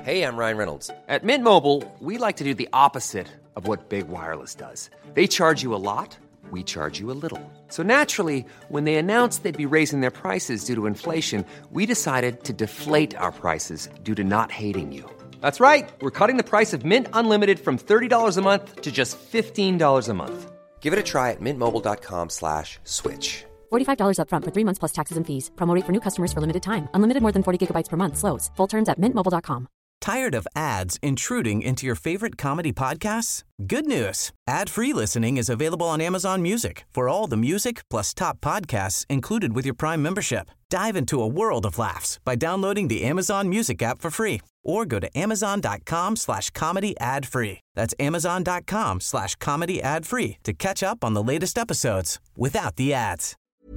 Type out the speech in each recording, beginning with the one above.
Hey, I'm Ryan Reynolds. At Mint Mobile, we like to do the opposite of what Big Wireless does. They charge you a lot, we charge you a little. So naturally, when they announced they'd be raising their prices due to inflation, we decided to deflate our prices due to not hating you. That's right. We're cutting the price of Mint Unlimited from $30 a month to just $15 a month. Give it a try at mintmobile.com/switch. $45 up front for 3 months plus taxes and fees. Promo rate for new customers for limited time. Unlimited more than 40 gigabytes per month. Slows full terms at mintmobile.com. Tired of ads intruding into your favorite comedy podcasts? Good news. Ad-free listening is available on Amazon Music for all the music plus top podcasts included with your Prime membership. Dive into a world of laughs by downloading the Amazon Music app for free or go to amazon.com/comedy ad-free. That's amazon.com/comedy ad-free to catch up on the latest episodes without the ads.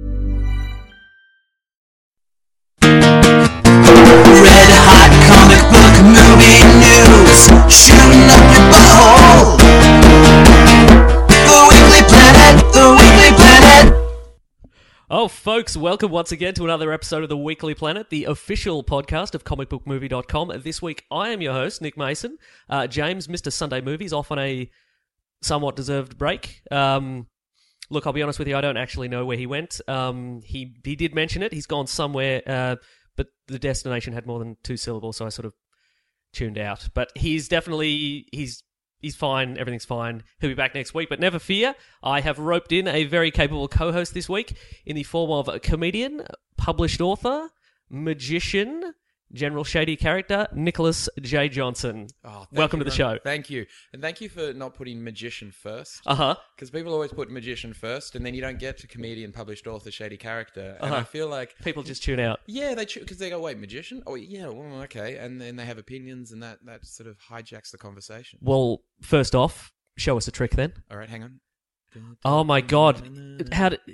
Red hot comic book movie news, shooting up your butthole. The Weekly Planet, the Weekly Planet. Oh, folks, welcome once again to another episode of The Weekly Planet, the official podcast of comicbookmovie.com. This week, I am your host, Nick Mason. James, Mr. Sunday Movies, off on a somewhat deserved break. Look, I'll be honest with you, I don't actually know where he went. He did mention it. He's gone somewhere, but the destination had more than 2 syllables, so I sort of tuned out. But he's definitely, he's fine, everything's fine. He'll be back next week, but never fear. I have roped in a very capable co-host this week in the form of a comedian, published author, magician, general shady character, Nicholas J. Johnson. Oh, welcome to the show. Thank you. And thank you for not putting magician first. Uh-huh. Because people always put magician first, and then you don't get to comedian, published author, shady character. And I feel like... People just tune out. Yeah, because they go, wait, magician? Oh, yeah, well, okay. And then they have opinions, and that sort of hijacks the conversation. Well, first off, show us a trick then. All right, hang on. Oh my god. How did...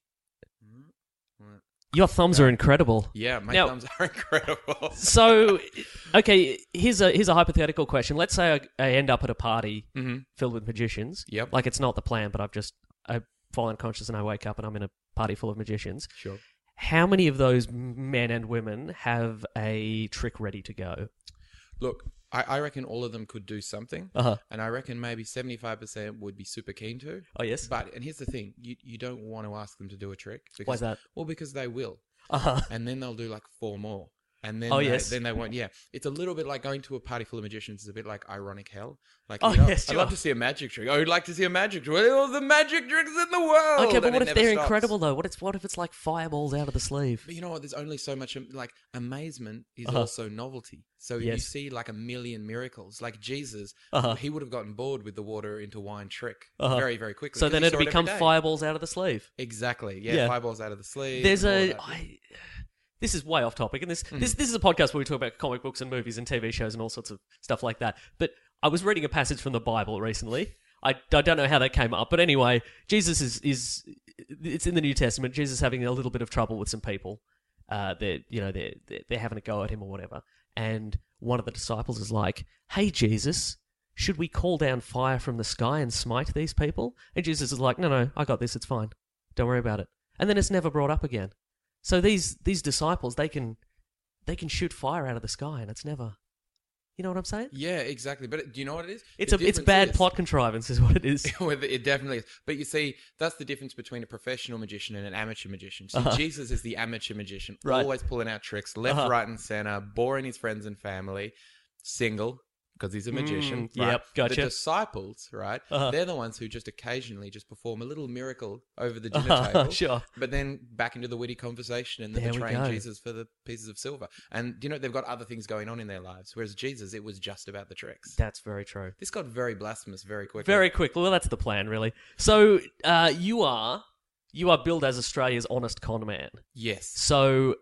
Your thumbs are incredible. Yeah, my Now- thumbs are incredible. So, okay, here's a hypothetical question. Let's say I end up at a party filled with magicians. Yep. Like, it's not the plan, but I've fallen unconscious and I wake up and I'm in a party full of magicians. Sure. How many of those men and women have a trick ready to go? Look, I reckon all of them could do something. Uh-huh. And I reckon maybe 75% would be super keen to. Oh, yes? And here's the thing. You don't want to ask them to do a trick. Because, Why is that? Well, because they will. Uh-huh. And then they'll do like 4 more. And then then they won't. Yeah. It's a little bit like going to a party full of magicians. It's a bit like ironic hell. Like, yes, I'd sure. love to see a magic trick. I would like to see a magic trick. All the magic tricks in the world. Okay, but And what it if never they're stops. incredible, though? What if it's like fireballs out of the sleeve? But you know what? There's only so much, like, amazement is also novelty. So if you Yes. see like a million miracles, like Jesus, he would have gotten bored with the water into wine trick very, very quickly. So 'cause then he it'd saw it become every day. fireballs out of the sleeve. Exactly. Yeah, Yeah. fireballs out of the sleeve. There's and all a... that. This is way off topic, and this is a podcast where we talk about comic books and movies and TV shows and all sorts of stuff like that. But I was reading a passage from the Bible recently. I don't know how that came up, but anyway, Jesus is it's in the New Testament. Jesus having a little bit of trouble with some people. They're having a go at him or whatever, and one of the disciples is like, "Hey, Jesus, should we call down fire from the sky and smite these people?" And Jesus is like, "No, I got this. It's fine. Don't worry about it." And then it's never brought up again. So these disciples, they can shoot fire out of the sky, and it's never, you know what I'm saying? Yeah, exactly. But do you know what it is? It's bad plot contrivance, is what it is. It definitely is. But you see, that's the difference between a professional magician and an amateur magician. So Jesus is the amateur magician, Right. always pulling out tricks, left, right, and center, boring his friends and family, single. Because he's a magician. Right? Yep, gotcha. The disciples, right? They're the ones who just occasionally just perform a little miracle over the dinner table. Sure. But then back into the witty conversation and the There we betraying go. Jesus for the pieces of silver. And, they've got other things going on in their lives. Whereas Jesus, it was just about the tricks. That's very true. This got very blasphemous very quickly. Very quick. Well, that's the plan, really. So you are billed as Australia's honest con man. Yes. So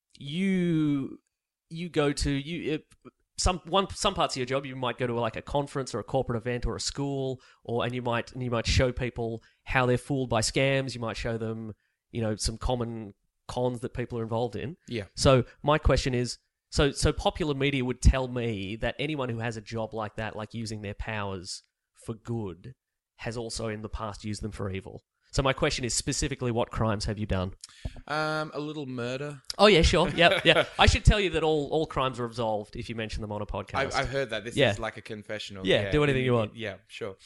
you go to some parts of your job. You might go to like a conference or a corporate event or a school, and you might show people how they're fooled by scams. You might show them some common cons that people are involved in. Yeah. So my question is, so popular media would tell me that anyone who has a job like that, like using their powers for good, has also in the past used them for evil. So my question is specifically, what crimes have you done? A little murder. Oh, yeah, sure. Yeah. I should tell you that all crimes are absolved if you mention them on a podcast. I've heard that. This is like a confessional. Yeah, do anything you want. Yeah, sure.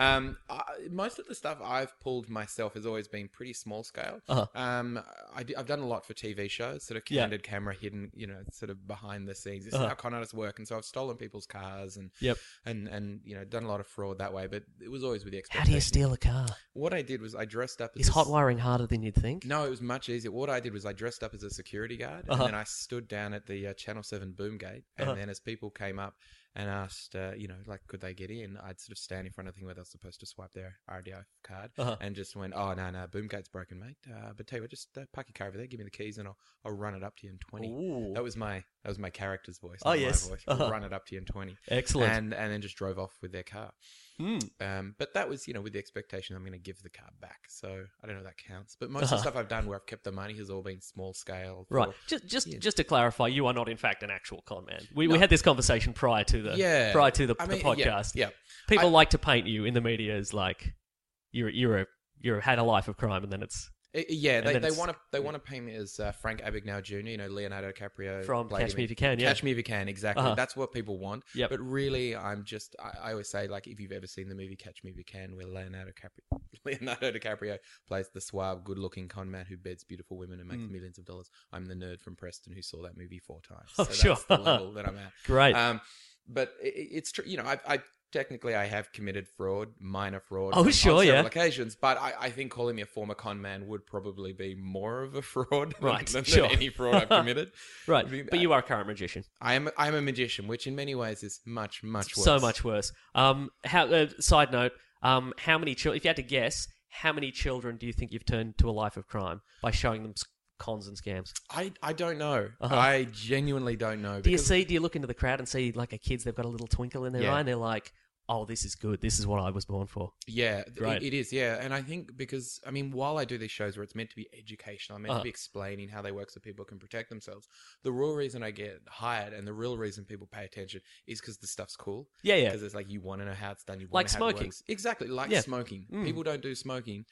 Most of the stuff I've pulled myself has always been pretty small scale. Uh-huh. I've done a lot for TV shows, sort of candid camera, hidden, sort of behind the scenes. This is how con artists work. And so I've stolen people's cars and done a lot of fraud that way. But it was always with the expectation. How do you steal a car? What I did was I dressed up as... Is hot wiring harder than you'd think? No, it was much easier. What I did was I dressed up as a security guard, and then I stood down at the Channel 7 boom gate, and then as people came up and asked, could they get in, I'd sort of stand in front of the thing where they're supposed to swipe their RDO card, and just went, oh, no, boom gate's broken, mate. But tell you what, just park your car over there, give me the keys, and I'll run it up to you in 20. Ooh. That was my character's voice. Oh, yes. My voice. I'll run it up to you in 20. Excellent. And then just drove off with their car. But that was, with the expectation I'm going to give the car back. So I don't know if that counts. But most of the stuff I've done where I've kept the money has all been small scale. Right. Just to clarify, you are not in fact an actual con man. We had this conversation prior to the podcast. Yeah. People like to paint you in the media as like you're had a life of crime, and then it's. They want to paint me as Frank Abagnale Jr., Leonardo DiCaprio. From Catch Me If You Can, yeah. Catch Me If You Can, exactly. That's what people want. Yep. But really, I always say, like, if you've ever seen the movie Catch Me If You Can, where Leonardo DiCaprio plays the suave, good-looking con man who beds beautiful women and makes millions of dollars, I'm the nerd from Preston who saw that movie 4 times. Oh, so sure. That's the level that I'm at. Great. But it's true. Technically, I have committed minor fraud. Oh, sure, on several occasions. But I think calling me a former con man would probably be more of a fraud than any fraud I've committed. Right, but you are a current magician. I'm a magician, which in many ways is much, much worse. So much worse. Side note, how many children, if you had to guess, how many children do you think you've turned to a life of crime by showing them cons and scams? I don't know. I genuinely don't know. Do you look into the crowd and see like a kids, they've got a little twinkle in their eye and they're like, oh, this is good. This is what I was born for. Yeah, it is, yeah. And I think because, while I do these shows where it's meant to be educational, I'm meant to be explaining how they work so people can protect themselves, the real reason I get hired and the real reason people pay attention is because the stuff's cool. Yeah. Because it's like, you want to know how it's done. You like want to know how smoking. it works. Exactly, like smoking. People don't do smoking.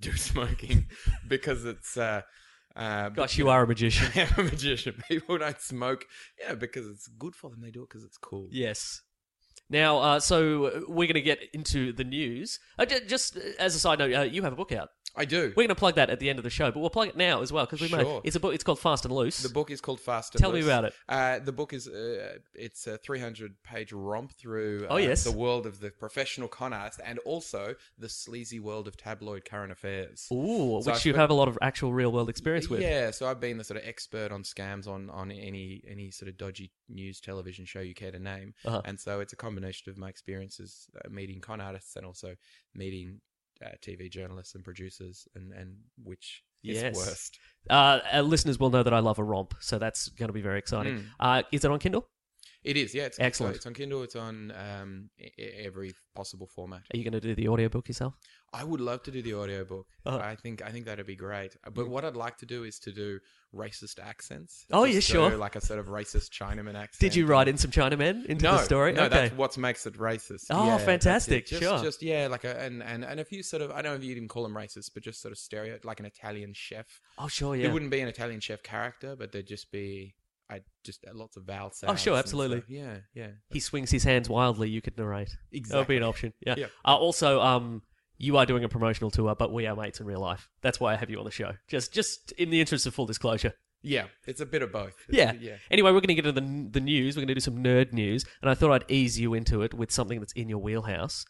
Because it's... Gosh, you are a magician. I am a magician. People don't smoke, because it's good for them. They do it because it's cool. Yes. Now, so we're going to get into the news. Just as a side note, you have a book out. I do. We're going to plug that at the end of the show, but we'll plug it now as well because it's a book. It's called Fast and Loose. The book is called Fast and Tell Loose. me about it. The book is it's a 300-page romp through the world of the professional con artist and also the sleazy world of tabloid current affairs. Ooh, so which you have a lot of actual real world experience with. Yeah, so I've been the sort of expert on scams on any sort of dodgy news television show you care to name, and so it's a combination of my experiences meeting con artists and also meeting TV journalists and producers, and which is worst. Our listeners will know that I love a romp, so that's going to be very exciting. Is it on Kindle? It is, yeah. It's excellent. It's on Kindle. It's on every possible format. Are you going to do the audiobook yourself? I would love to do the audiobook. I think that'd be great. But what I'd like to do is to do racist accents. Oh, yeah, sure. Like a sort of racist Chinaman accent. Did you write in some Chinamen into the story? No, that's what makes it racist. Oh, fantastic. Sure. Just like and a few sort of, I don't know if you'd even call them racist, but just sort of like an Italian chef. Oh, sure, yeah. There wouldn't be an Italian chef character, but there'd just be... lots of vowel sounds. Oh, sure, absolutely. Yeah. He swings his hands wildly, you could narrate. Exactly. That would be an option. Yeah. Also, you are doing a promotional tour, but we are mates in real life. That's why I have you on the show. Just in the interest of full disclosure. Yeah, it's a bit of both. Yeah. Anyway, we're going to get into the news. We're going to do some nerd news, and I thought I'd ease you into it with something that's in your wheelhouse.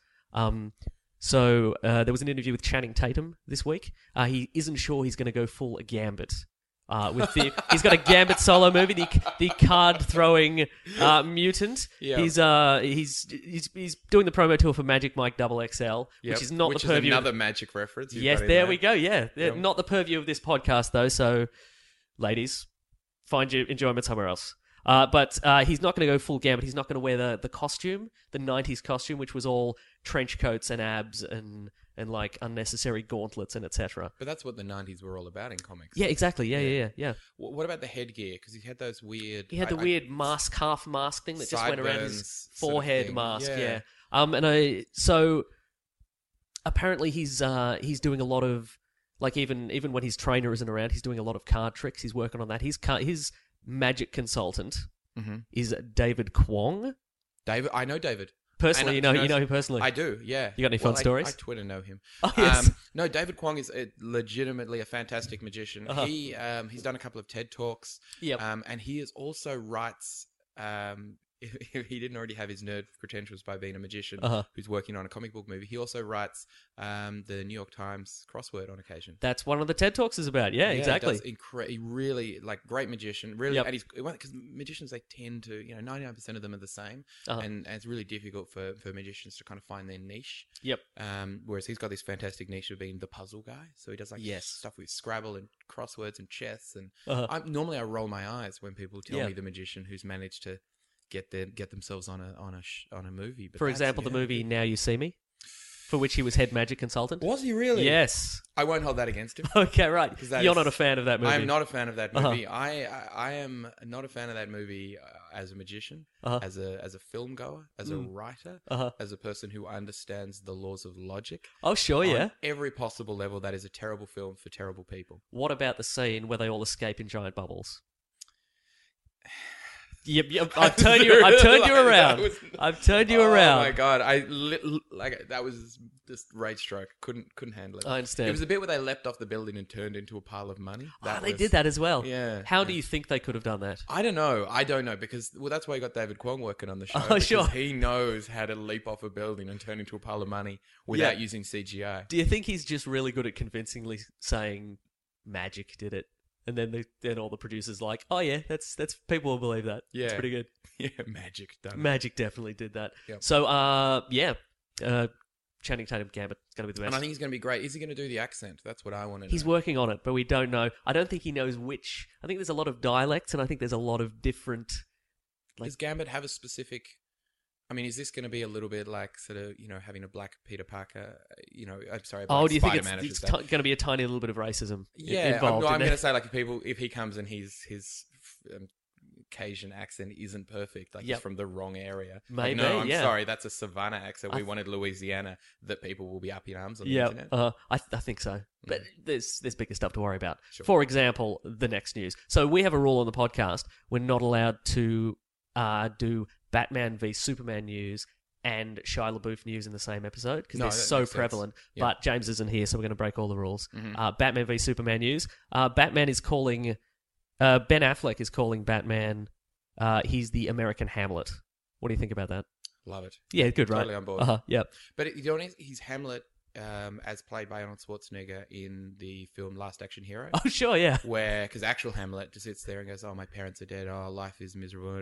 So there was an interview with Channing Tatum this week. He isn't sure he's going to go full Gambit. He's got a Gambit solo movie, the card throwing mutant. Yeah. He's doing the promo tour for Magic Mike XXL, which is not the purview. Another Magic reference. Yes, there we go. Yeah, not the purview of this podcast though. So, ladies, find your enjoyment somewhere else. But he's not going to go full Gambit. He's not going to wear the costume, the 90s costume, which was all trench coats and abs and like unnecessary gauntlets and etc. But that's what the 90s were all about in comics. Yeah, exactly. Yeah. What about the headgear? Because he had those weird... He had the weird mask, half mask thing that just went around his forehead mask. So apparently he's doing a lot of Like even when his trainer isn't around, he's doing a lot of card tricks. He's working on that. His magic consultant is David Kwong. David, I know David. Personally, And, you know him personally. I do, yeah. You got any fun stories? I Twitter know him. Oh, yes. No, David Kwong is legitimately a fantastic magician. Uh-huh. He's done a couple of TED Talks. Yep. And he is also writes. If he didn't already have his nerd credentials by being a magician who's working on a comic book movie, he also writes the New York Times crossword on occasion. That's one of the TED Talks is about. Yeah, exactly. He really great magician. Really, Yep. and because magicians, they tend to 99% of them are the same, and it's really difficult for magicians to kind of find their niche. Yep. Whereas he's got this fantastic niche of being the puzzle guy. So he does stuff with Scrabble and crosswords and chess. And normally I roll my eyes when people tell me the magician who's managed to get themselves on a movie. But For example, the movie Now You See Me, for which he was head magic consultant. Was he really? Yes. I won't hold that against him. Okay, right. That You're is- not a fan of that movie. I am not a fan of that movie. I am not a fan of that movie as a magician, as a film goer, as a writer, as a person who understands the laws of logic. Oh, sure, yeah. On every possible level, that is a terrible film for terrible people. What about the scene where they all escape in giant bubbles? Yep. I've turned you around. I've turned you around. Oh my god! That was just rage stroke. Couldn't handle it. I understand. It was a bit where they leapt off the building and turned into a pile of money. They did that as well. Yeah. How do you think they could have done that? I don't know because that's why you got David Kwong working on the show. Oh, sure. He knows how to leap off a building and turn into a pile of money without using CGI. Do you think he's just really good at convincingly saying magic did it? And then all the producers like, oh yeah, that's people will believe that. Yeah. It's pretty good. Yeah, magic done it. Magic definitely did that. Yep. So Channing Tatum Gambit is going to be the best. And I think he's going to be great. Is he going to do the accent? That's what I want to know. He's working on it, but we don't know. I don't think he knows which. I think there's a lot of dialects, and I think there's a lot of different. Does Gambit have a specific? I mean, is this going to be a little bit like sort of having a black Peter Parker? I'm sorry. Oh, do you think Spider-Man, it's going to be a tiny little bit of racism? Yeah, involved I'm in going to it? say like if he comes and his Cajun accent isn't perfect, like he's from the wrong area. Maybe, like, no, I'm yeah. sorry, that's a Savannah accent. We wanted Louisiana. That people will be up in arms on the Yeah, internet. I think so. But there's bigger stuff to worry about. Sure. For example, the next news. So we have a rule on the podcast: we're not allowed to do Batman v Superman news and Shia LaBeouf news in the same episode because No, they're that so makes sense. prevalent. Yeah. But James isn't here, so we're going to break all the rules. Mm-hmm. Batman v Superman news. Batman is calling. Ben Affleck is calling Batman. He's the American Hamlet. What do you think about that? Love it. Yeah, good, right? Totally on board. Yep. But he's Hamlet as played by Arnold Schwarzenegger in the film Last Action Hero. Oh, sure, yeah. Where, because actual Hamlet just sits there and goes, "Oh, my parents are dead. Oh, life is miserable."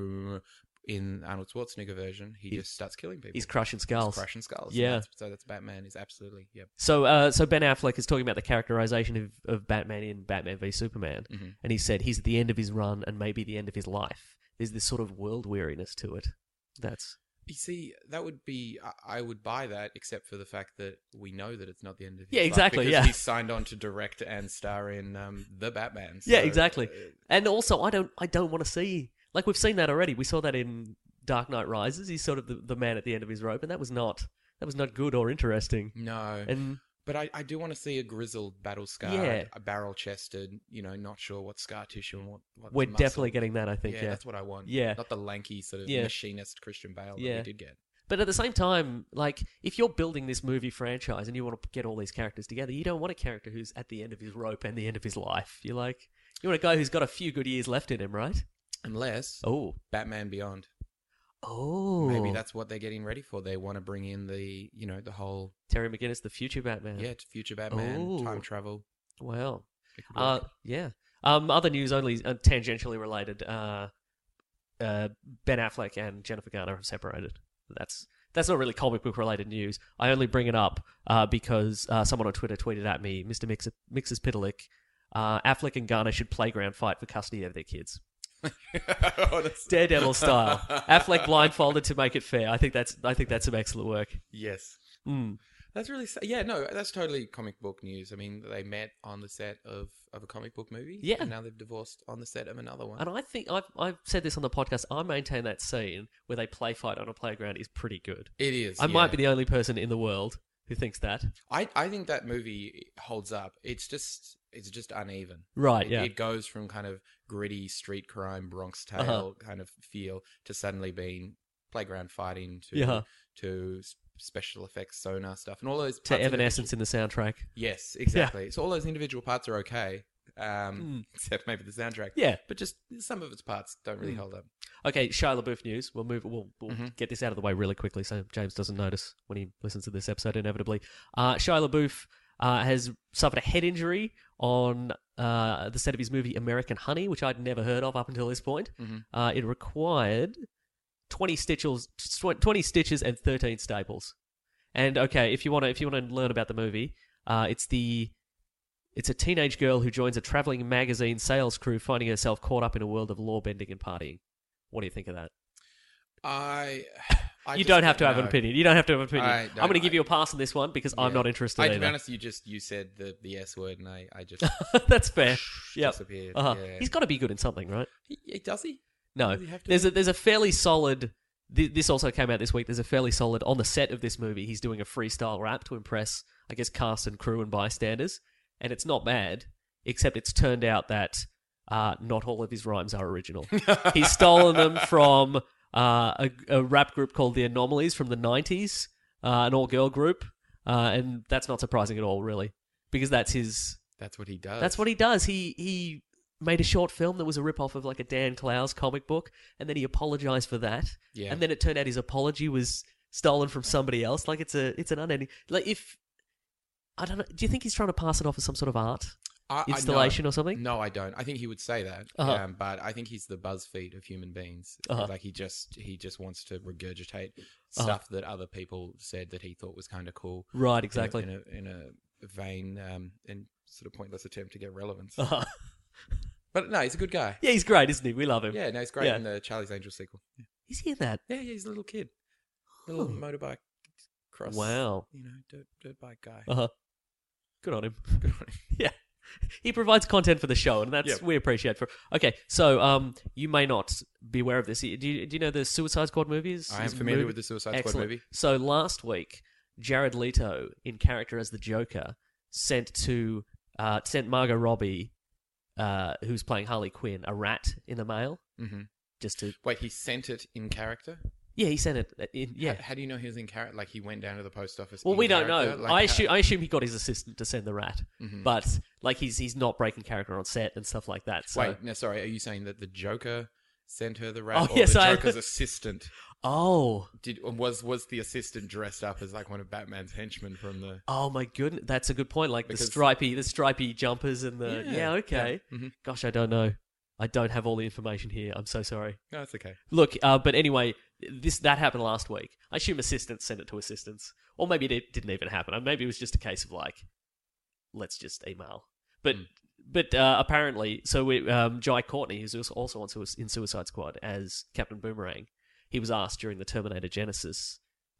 In Arnold Schwarzenegger version, he just starts killing people. He's crushing skulls. He's crushing skulls. Yeah. So that's Batman. Is absolutely So Ben Affleck is talking about the characterization of Batman in Batman v Superman, and he said he's at the end of his run and maybe the end of his life. There's this sort of world weariness to it. You see, that would be. I would buy that, except for the fact that we know that it's not the end of his Yeah, life, exactly, because yeah. he's signed on to direct and star in the Batman. Yeah, exactly. And also, I don't want to see, like, we've seen that already. We saw that in Dark Knight Rises. He's sort of the man at the end of his rope, and that was not good or interesting. No, And but I do want to see a grizzled, battle scarred, Yeah. a barrel chested. Not sure what scar tissue and what. we're muscle. definitely getting that, I think. Yeah, Yeah. that's what I want. Yeah. Not the lanky sort of Yeah. machinist Christian Bale that Yeah. we did get. But at the same time, like, if you're building this movie franchise and you want to get all these characters together, you don't want a character who's at the end of his rope and the end of his life. You want a guy who's got a few good years left in him, right? Unless Batman Beyond. Oh. Maybe that's what they're getting ready for. They want to bring in the whole Terry McGinnis, the future Batman. future Batman, Oh. time travel. Wow. It could work. Yeah. Other news only tangentially related. Ben Affleck and Jennifer Garner have separated. That's not really comic book related news. I only bring it up because someone on Twitter tweeted at me, Mr. Mixes Pitalik, Affleck and Garner should playground fight for custody of their kids. Oh, that's- Daredevil style. Affleck blindfolded to make it fair. I think that's some excellent work. Yes. Mm. That's really that's totally comic book news. I mean, they met on the set of a comic book movie. Yeah. And now they've divorced on the set of another one. And I think I've said this on the podcast. I maintain that scene where they play fight on a playground is pretty good. It is. I might be the only person in the world who thinks that. I think that movie holds up. It's just uneven. Right, yeah. It goes from kind of gritty street crime Bronx Tale kind of feel to suddenly being playground fighting to special effects sonar stuff and all those To Evanescence in the soundtrack. Yes, exactly. So all those individual parts are okay. Except maybe the soundtrack. Yeah. But just some of its parts don't really hold up. Okay, Shia LaBeouf news. We'll get this out of the way really quickly so James doesn't notice when he listens to this episode inevitably. Shia LaBeouf has suffered a head injury on the set of his movie American Honey, which I'd never heard of up until this point. It required 20 stitches and 13 staples. And okay, if you want to learn about the movie, it's a teenage girl who joins a traveling magazine sales crew, finding herself caught up in a world of law bending and partying. What do you think of that? You don't have to have an opinion. You don't have to have an opinion. I'm going to give you a pass on this one because I'm not interested either. To be honest, you said the S word and I just... That's fair. Yeah. Disappeared. Yeah. He's got to be good in something, right? Does he? No. There's a fairly solid... This also came out this week. There's a fairly solid... On the set of this movie, he's doing a freestyle rap to impress, I guess, cast and crew and bystanders. And it's not bad, except it's turned out that not all of his rhymes are original. He's stolen them from a rap group called The Anomalies from the 90s, an all-girl group, and that's not surprising at all, really, because that's what he does. That's what he does. He made a short film that was a rip-off of like a Dan Clowes comic book, and then he apologized for that. Yeah. And then it turned out his apology was stolen from somebody else. Like it's an unending... Like if... I don't know. Do you think he's trying to pass it off as some sort of art installation or something? No, I don't. I think he would say that, but I think he's the BuzzFeed of human beings. Like he just wants to regurgitate stuff that other people said that he thought was kind of cool. Right, exactly. In a vain and sort of pointless attempt to get relevance. But no, he's a good guy. Yeah, he's great, isn't he? We love him. Yeah, no, he's great in the Charlie's Angels sequel. Yeah. Is he in that? Yeah, he's a little kid, little motorbike cross. Wow, dirt bike guy. Good on him. Yeah. He provides content for the show, and that's we appreciate. Okay, so you may not be aware of this. Do you know the Suicide Squad movies? I am familiar with the Suicide Squad movie. So last week, Jared Leto, in character as the Joker, sent Margot Robbie, who's playing Harley Quinn, a rat in the mail. Mm-hmm. Just to wait, he sent it in character. Yeah, he sent it. Yeah. How do you know he was in character? Like he went down to the post office. Well, we don't know. Like, I assume he got his assistant to send the rat, but like he's not breaking character on set and stuff like that. So. Wait, no, sorry. Are you saying that the Joker sent her the rat, or the Joker's assistant? Oh, was the assistant dressed up as like one of Batman's henchmen from the? Oh my goodness, that's a good point. Like the stripy jumpers and the okay. Yeah. Mm-hmm. Gosh, I don't know. I don't have all the information here. I'm so sorry. No, it's okay. Look, but anyway, that happened last week. I assume assistants sent it to assistants. Or maybe it didn't even happen. Maybe it was just a case of like, let's just email. But apparently, so Jai Courtney, who's also in Suicide Squad as Captain Boomerang, he was asked during the Terminator Genesis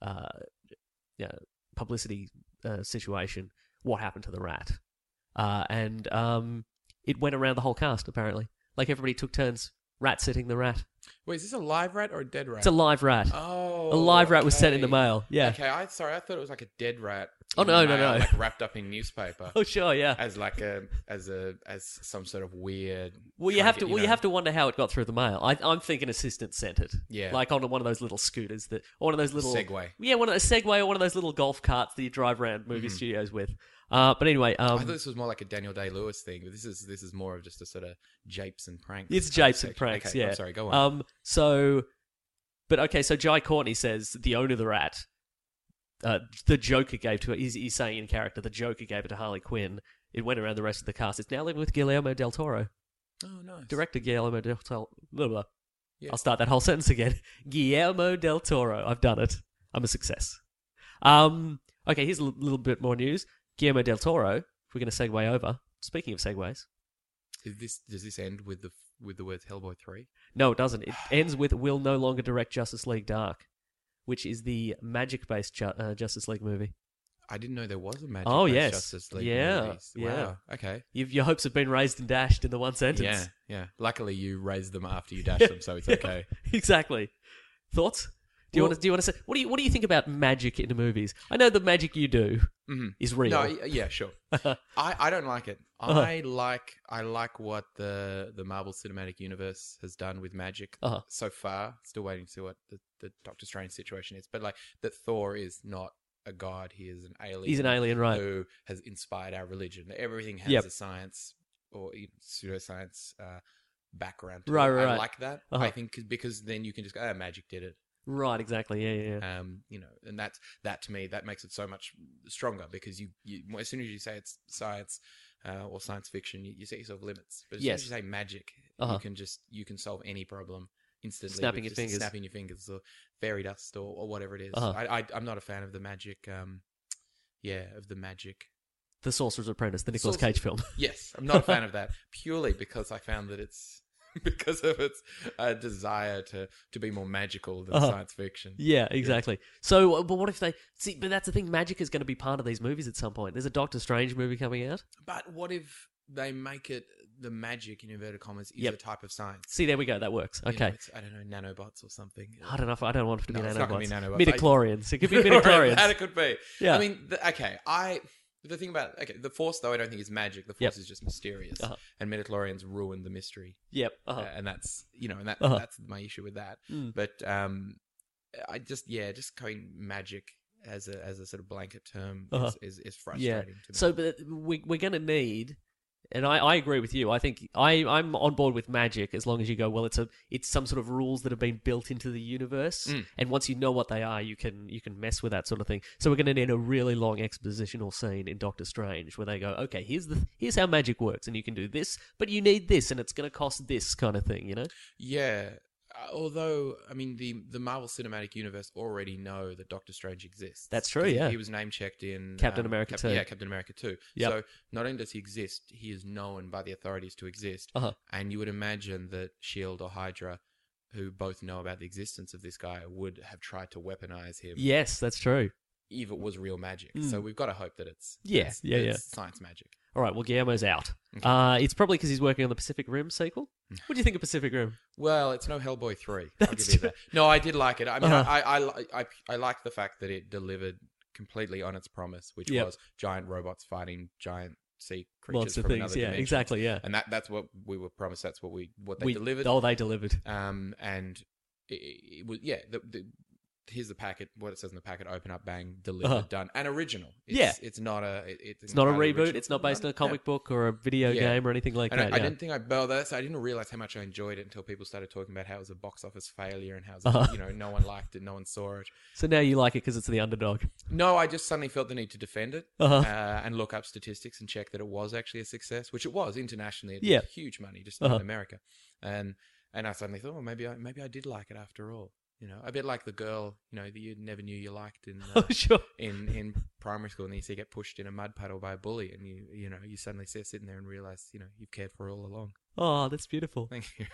publicity situation what happened to the rat. And it went around the whole cast, apparently. Like everybody took turns rat-sitting the rat. Wait, is this a live rat or a dead rat? It's a live rat. Oh, a live rat was sent in the mail. Yeah. Okay, I thought it was like a dead rat. Oh no, like wrapped up in newspaper. Oh sure, yeah. As like as some sort of weird. Well, you have to wonder how it got through the mail. I'm thinking assistant sent it. Yeah. Like on one of those little scooters or one of those little Segway. Yeah, a Segway or one of those little golf carts that you drive around movie studios with. But anyway, I thought this was more like a Daniel Day-Lewis thing, but this is more of just a sort of japes and pranks. It's japes and pranks, okay, yeah. I'm sorry, go on. So Jai Courtney says the owner of the rat, the Joker gave to it. He's saying in character, the Joker gave it to Harley Quinn. It went around the rest of the cast. It's now living with Guillermo del Toro. Oh, nice. Director Guillermo del Toro. Blah, blah. Yeah. I'll start that whole sentence again. Guillermo del Toro. I've done it. I'm a success. Okay, here's a little bit more news. Guillermo del Toro, if we're going to segue over, speaking of segues. Does this end with the words Hellboy 3? No, it doesn't. It ends with will no longer direct Justice League Dark, which is the magic-based Justice League movie. I didn't know there was a magic-based Justice League movie. Wow. Yeah. Okay. Your hopes have been raised and dashed in the one sentence. Yeah. Luckily, you raised them after you dashed them, so it's okay. Exactly. Thoughts? Do you want to say what do you think about magic in the movies? I know the magic you do is real. No, yeah, sure. I don't like it. I like what the Marvel Cinematic Universe has done with magic so far. Still waiting to see what the Doctor Strange situation is, but like that Thor is not a god; he is an alien. He's an alien, right? Who has inspired our religion. Everything has a science or pseudoscience background to it. Right. I like that. I think because then you can just go, magic did it. Right, exactly. Yeah. And that to me, that makes it so much stronger because you as soon as you say it's science or science fiction, you set yourself limits. But as soon as you say magic, you can solve any problem instantly. Snapping your fingers or fairy dust or whatever it is. I'm not a fan of the magic. Of the magic. The Sorcerer's Apprentice, the Nicolas Cage film. Yes, I'm not a fan of that purely because I found that it's because of its desire to be more magical than science fiction. Yeah, exactly. Yeah. So, but what if they... See, but that's the thing, magic is going to be part of these movies at some point. There's a Doctor Strange movie coming out. But what if they make it the magic, in inverted commas, is a type of science? See, there we go. That works. Okay. I don't know, nanobots or something. I don't know. I don't want it to be nanobots. It's not going to be nanobots. Midichlorians. It could be midichlorians. That it could be. Yeah. I mean, the thing about the Force, though, I don't think is magic. The Force is just mysterious, and midichlorians ruin the mystery. Yep, and that's that's my issue with that. But I just going magic as a sort of blanket term is frustrating to me. So, but we're going to need. And I agree with you. I think I'm on board with magic as long as you go, well, it's some sort of rules that have been built into the universe, and once you know what they are, you can mess with that sort of thing. So we're going to need a really long expositional scene in Doctor Strange where they go, okay, here's how magic works, and you can do this, but you need this, and it's going to cost this kind of thing, you know? Yeah. Although, I mean, the Marvel Cinematic Universe already know that Doctor Strange exists. That's true, yeah. He was name-checked in... Captain America 2. Yeah, Captain America 2. Yep. So, not only does he exist, he is known by the authorities to exist. And you would imagine that S.H.I.E.L.D. or Hydra, who both know about the existence of this guy, would have tried to weaponize him. Yes, that's true. If it was real magic. So, we've got to hope that it's science magic. All right, well, Guillermo's out. Okay. It's probably because he's working on the Pacific Rim sequel. What do you think of Pacific Rim? Well, it's no Hellboy 3. I'll give you that. No, I did like it. I mean, I like the fact that it delivered completely on its promise, which was giant robots fighting giant sea creatures Monster from things, another dimension. Exactly, yeah. And that's what we were promised. That's what they delivered. Oh, they delivered. And it was here's the packet. What it says in the packet: open up, bang, delivered, done, and original. It's not a. It's not a reboot. Original. It's not based on a comic book or a video game or anything like that. I didn't think I didn't realize how much I enjoyed it until people started talking about how it was a box office failure and how it was, no one liked it, no one saw it. So now you like it because it's the underdog. No, I just suddenly felt the need to defend it and look up statistics and check that it was actually a success, which it was internationally. It did huge money, just not in America. And I suddenly thought, well, maybe I did like it after all. A bit like the girl, that you never knew you liked in in primary school, and then you see get pushed in a mud puddle by a bully, and you suddenly see her sitting there and realize, you've cared for her all along. Oh, that's beautiful. Thank you.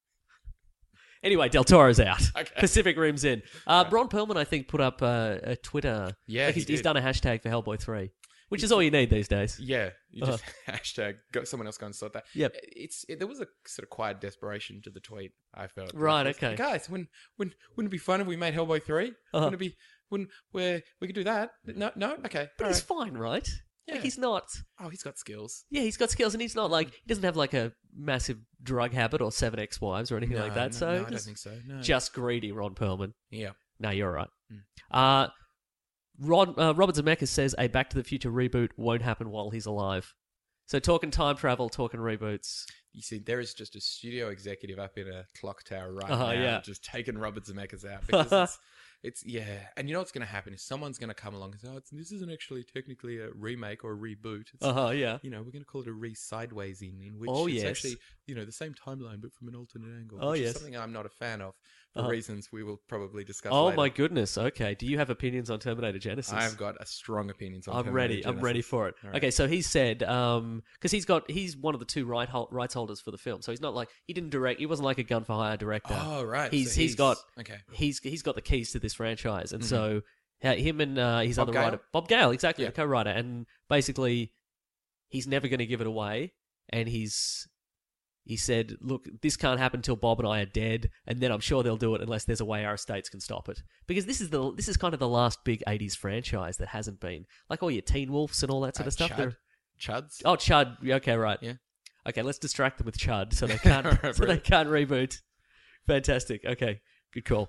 Anyway, Del Toro's out. Okay. Pacific Rim's in. Ron Perlman, I think, put up a Twitter. Yeah, he's done a hashtag for Hellboy 3. Which is all you need these days. Yeah, you just hashtag someone else go and sort that. Yep. There was a sort of quiet desperation to the tweet, I felt. Right, okay. Guys, wouldn't it be fun if we made Hellboy 3? Wouldn't we could do that? No, okay. But he's fine, right? Yeah. Like he's not. Oh, he's got skills. Yeah, he's got skills, and he's not like he doesn't have like a massive drug habit or 7 ex-wives or anything like that. No, I don't think so. No. Just greedy, Ron Perlman. Yeah. No, you're right. Robert Zemeckis says a Back to the Future reboot won't happen while he's alive. So talking time travel, talking reboots. You see, there is just a studio executive up in a clock tower right now, just taking Robert Zemeckis out because it's and you know what's going to happen is someone's going to come along and say, this isn't actually technically a remake or a reboot. It's, we're going to call it a re-sideways in which it's actually, the same timeline but from an alternate angle, which is something I'm not a fan of for reasons we will probably discuss later. My goodness. Okay. Do you have opinions on Terminator Genisys? I've got a strong opinions on Terminator Genisys. I'm ready for it. Right. Okay, so he said, because he's one of the 2 rights holders for the film, so he's not like, he didn't direct, he wasn't like a gun for hire director. Oh, right. He's got the keys to this franchise, and so him and his other writer, Bob Gale, exactly, the co-writer, and basically he's never going to give it away, and he's he said, look, this can't happen till Bob and I are dead, and then I'm sure they'll do it unless there's a way our estates can stop it. Because this is kind of the last big 80s franchise that hasn't been. Like all your Teen Wolves and all that sort of stuff. Chuds? Oh, Chud. Okay, right. Yeah. Okay, let's distract them with Chud so they can't they can't reboot. Fantastic. Okay, good call.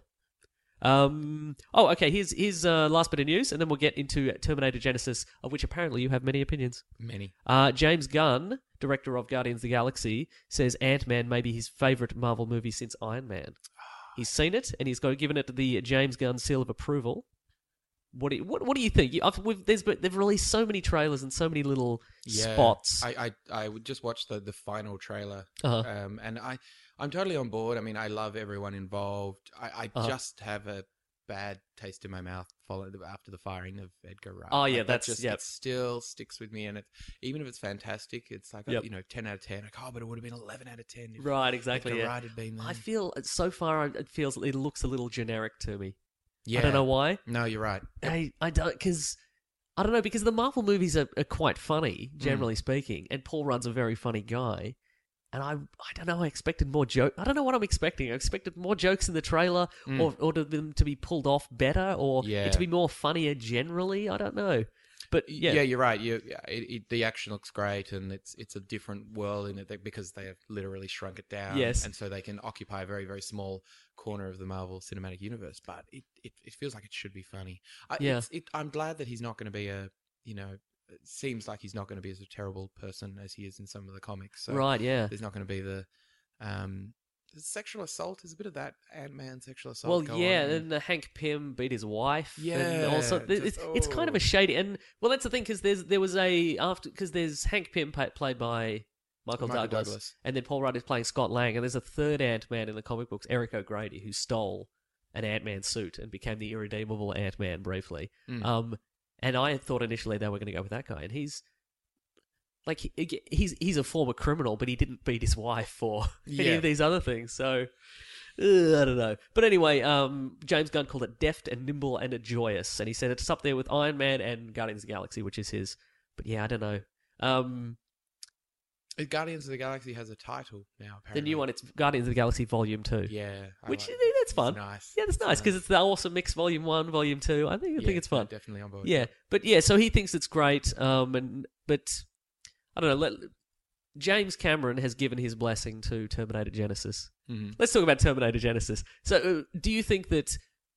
Okay. Here's last bit of news, and then we'll get into Terminator Genisys, of which apparently you have many opinions. Many. James Gunn, director of Guardians of the Galaxy, says Ant-Man may be his favourite Marvel movie since Iron Man. He's seen it, and he's given it the James Gunn seal of approval. What do you think? They've released so many trailers and so many little spots. I would just watch the final trailer, Uh-huh. and I'm totally on board. I mean, I love everyone involved. I just have a bad taste in my mouth after the firing of Edgar Wright. Oh, yeah, Like, that's just, yep. it still sticks with me, and even if it's fantastic, it's like Yep. 10 out of 10. Like, but it would have been 11 out of 10 if Right, exactly. Edgar Yeah. Wright had been there. I feel so far it looks a little generic to me. Yeah. I don't know why. No, you're right. I don't, because I don't know, because the Marvel movies are quite funny, generally speaking, and Paul Rudd's a very funny guy. And I don't know, I expected more joke. I don't know what I'm expecting. I expected more jokes in the trailer, or them to be pulled off better, or it to be more funnier generally. I don't know. But yeah, you're right. The action looks great, and it's a different world in it because they have literally shrunk it down. Yes. And so they can occupy a very, very small corner of the Marvel Cinematic Universe. But it feels like it should be funny. I'm glad that he's not going to be it seems like he's not going to be as a terrible person as he is in some of the comics. So right, yeah. There's not going to be the sexual assault. There's a bit of that Ant-Man sexual assault. Well, go yeah, on. and the Hank Pym beat his wife. Yeah, and also it's kind of a shady. And well, that's the thing, because there's Hank Pym played by Michael Douglas, and then Paul Rudd is playing Scott Lang, and there's a third Ant-Man in the comic books, Eric O'Grady, who stole an Ant-Man suit and became the irredeemable Ant-Man briefly. And I thought initially they were going to go with that guy, and he's a former criminal, but he didn't beat his wife or any of these other things. So I don't know. But anyway, James Gunn called it deft and nimble and joyous, and he said it's up there with Iron Man and Guardians of the Galaxy, which is his. But yeah, I don't know. Guardians of the Galaxy has a title now, apparently. The new one, it's Guardians of the Galaxy Volume 2. Yeah. Which, that's fun. It's nice. Yeah, that's nice, because it's the awesome mix Volume 1, Volume 2. I think it's fun. Definitely on board. Yeah, but yeah, so he thinks it's great, but I don't know, James Cameron has given his blessing to Terminator Genisys. Mm-hmm. Let's talk about Terminator Genisys. So, do you think that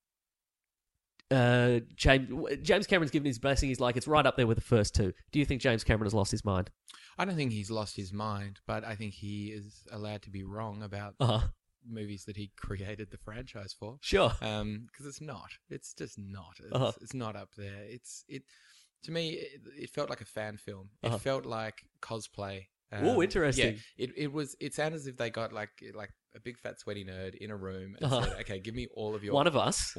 James Cameron's given his blessing? He's like, it's right up there with the first two. Do you think James Cameron has lost his mind? I don't think he's lost his mind, but I think he is allowed to be wrong about movies that he created the franchise for. Sure. Because it's not. It's just not. It's not up there. To me, it felt like a fan film. It felt like cosplay. Oh, interesting. Yeah, it sounded as if they got like a big fat sweaty nerd in a room and said, "Okay, give me all of your one of us."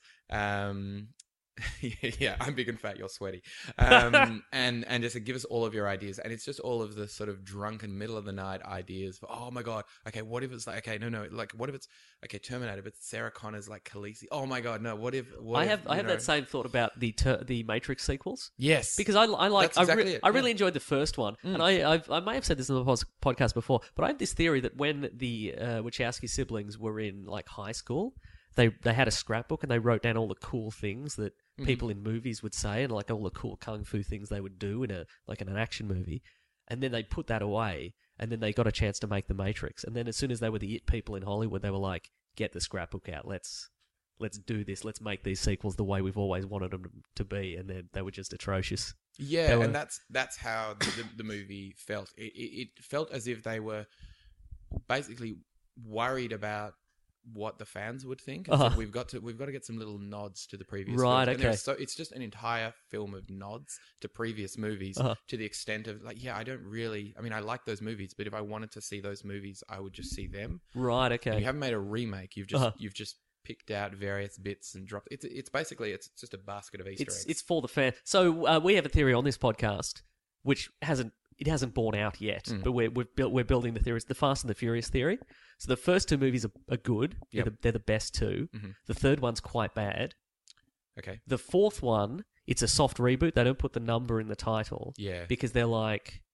Yeah, I'm big and fat, you're sweaty. And just give us all of your ideas. And it's just all of the sort of drunken middle of the night ideas for, oh my God, okay, what if it's like, okay, no, like, what if it's, okay, Terminator, but Sarah Connor's like Khaleesi. Oh my God, no, what if I have that same thought about the Matrix sequels. Yes. Because I really enjoyed the first one. Mm. And I may have said this in the podcast before, but I have this theory that when the Wachowski siblings were in like high school, they had a scrapbook and they wrote down all the cool things that people in movies would say, and like all the cool kung fu things they would do in an action movie, and then they put that away, and then they got a chance to make The Matrix, and then as soon as they were the it people in Hollywood, they were like, get the scrapbook out, let's do this, let's make these sequels the way we've always wanted them to be, and then they were just atrocious. Yeah, and that's how the movie felt. It felt as if they were basically worried about what the fans would think. And so we've got to get some little nods to the previous right, films. okay. So it's just an entire film of nods to previous movies to the extent of like, yeah, I like those movies, but if I wanted to see those movies, I would just see them. Right, okay. And you haven't made a remake. You've just picked out various bits and dropped. It's basically just a basket of Easter eggs. It's for the fan. So we have a theory on this podcast, which hasn't borne out yet, but we're building the theories, the Fast and the Furious theory. So the first two movies are good. Yep. They're the best two. Mm-hmm. The third one's quite bad. Okay. The fourth one, it's a soft reboot. They don't put the number in the title. Yeah. Because they're like,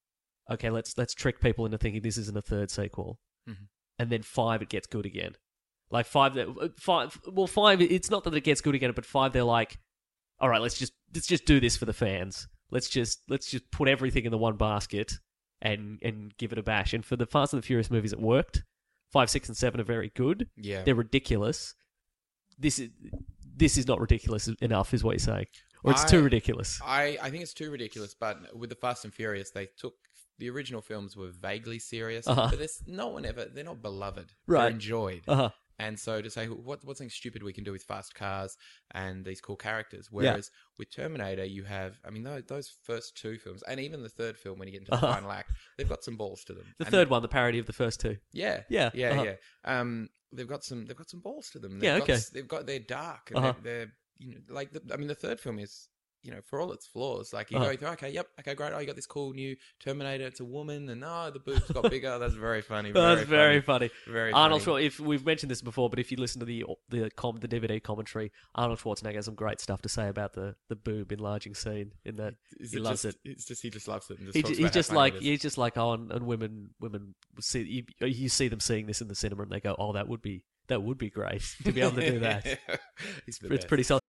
okay, let's trick people into thinking this isn't a third sequel, and then 5 it gets good again. Like 5, it's not that it gets good again, but 5 they're like, all right, let's just do this for the fans. Let's just put everything in the one basket and give it a bash. And for the Fast and the Furious movies, it worked. 5, 6, and 7 are very good. Yeah, they're ridiculous. This is not ridiculous enough, is what you're saying, or it's too ridiculous. I think it's too ridiculous. But with the Fast and Furious, they took the original films were vaguely serious, but there's no one ever. They're not beloved. Right. They're enjoyed. And so to say, what's something stupid we can do with fast cars and these cool characters? Whereas with Terminator, you have, I mean, those first 2 films, and even the third film when you get into the final act, they've got some balls to them. The third one, the parody of the first 2. Yeah. Yeah. They've got some balls to them. They're dark. And they're like, the third film is, for all its flaws, like you go through, okay, great. Oh, you got this cool new Terminator. It's a woman, and the boobs got bigger. That's very funny. That's very funny. Very Arnold funny. If we've mentioned this before, but if you listen to the DVD commentary, Arnold Schwarzenegger has some great stuff to say about the boob enlarging scene. In that he loves it. It's just he just loves it. And He's just like and women see you see them seeing this in the cinema, and they go, oh, that would be great to be able to do that. It's pretty solid.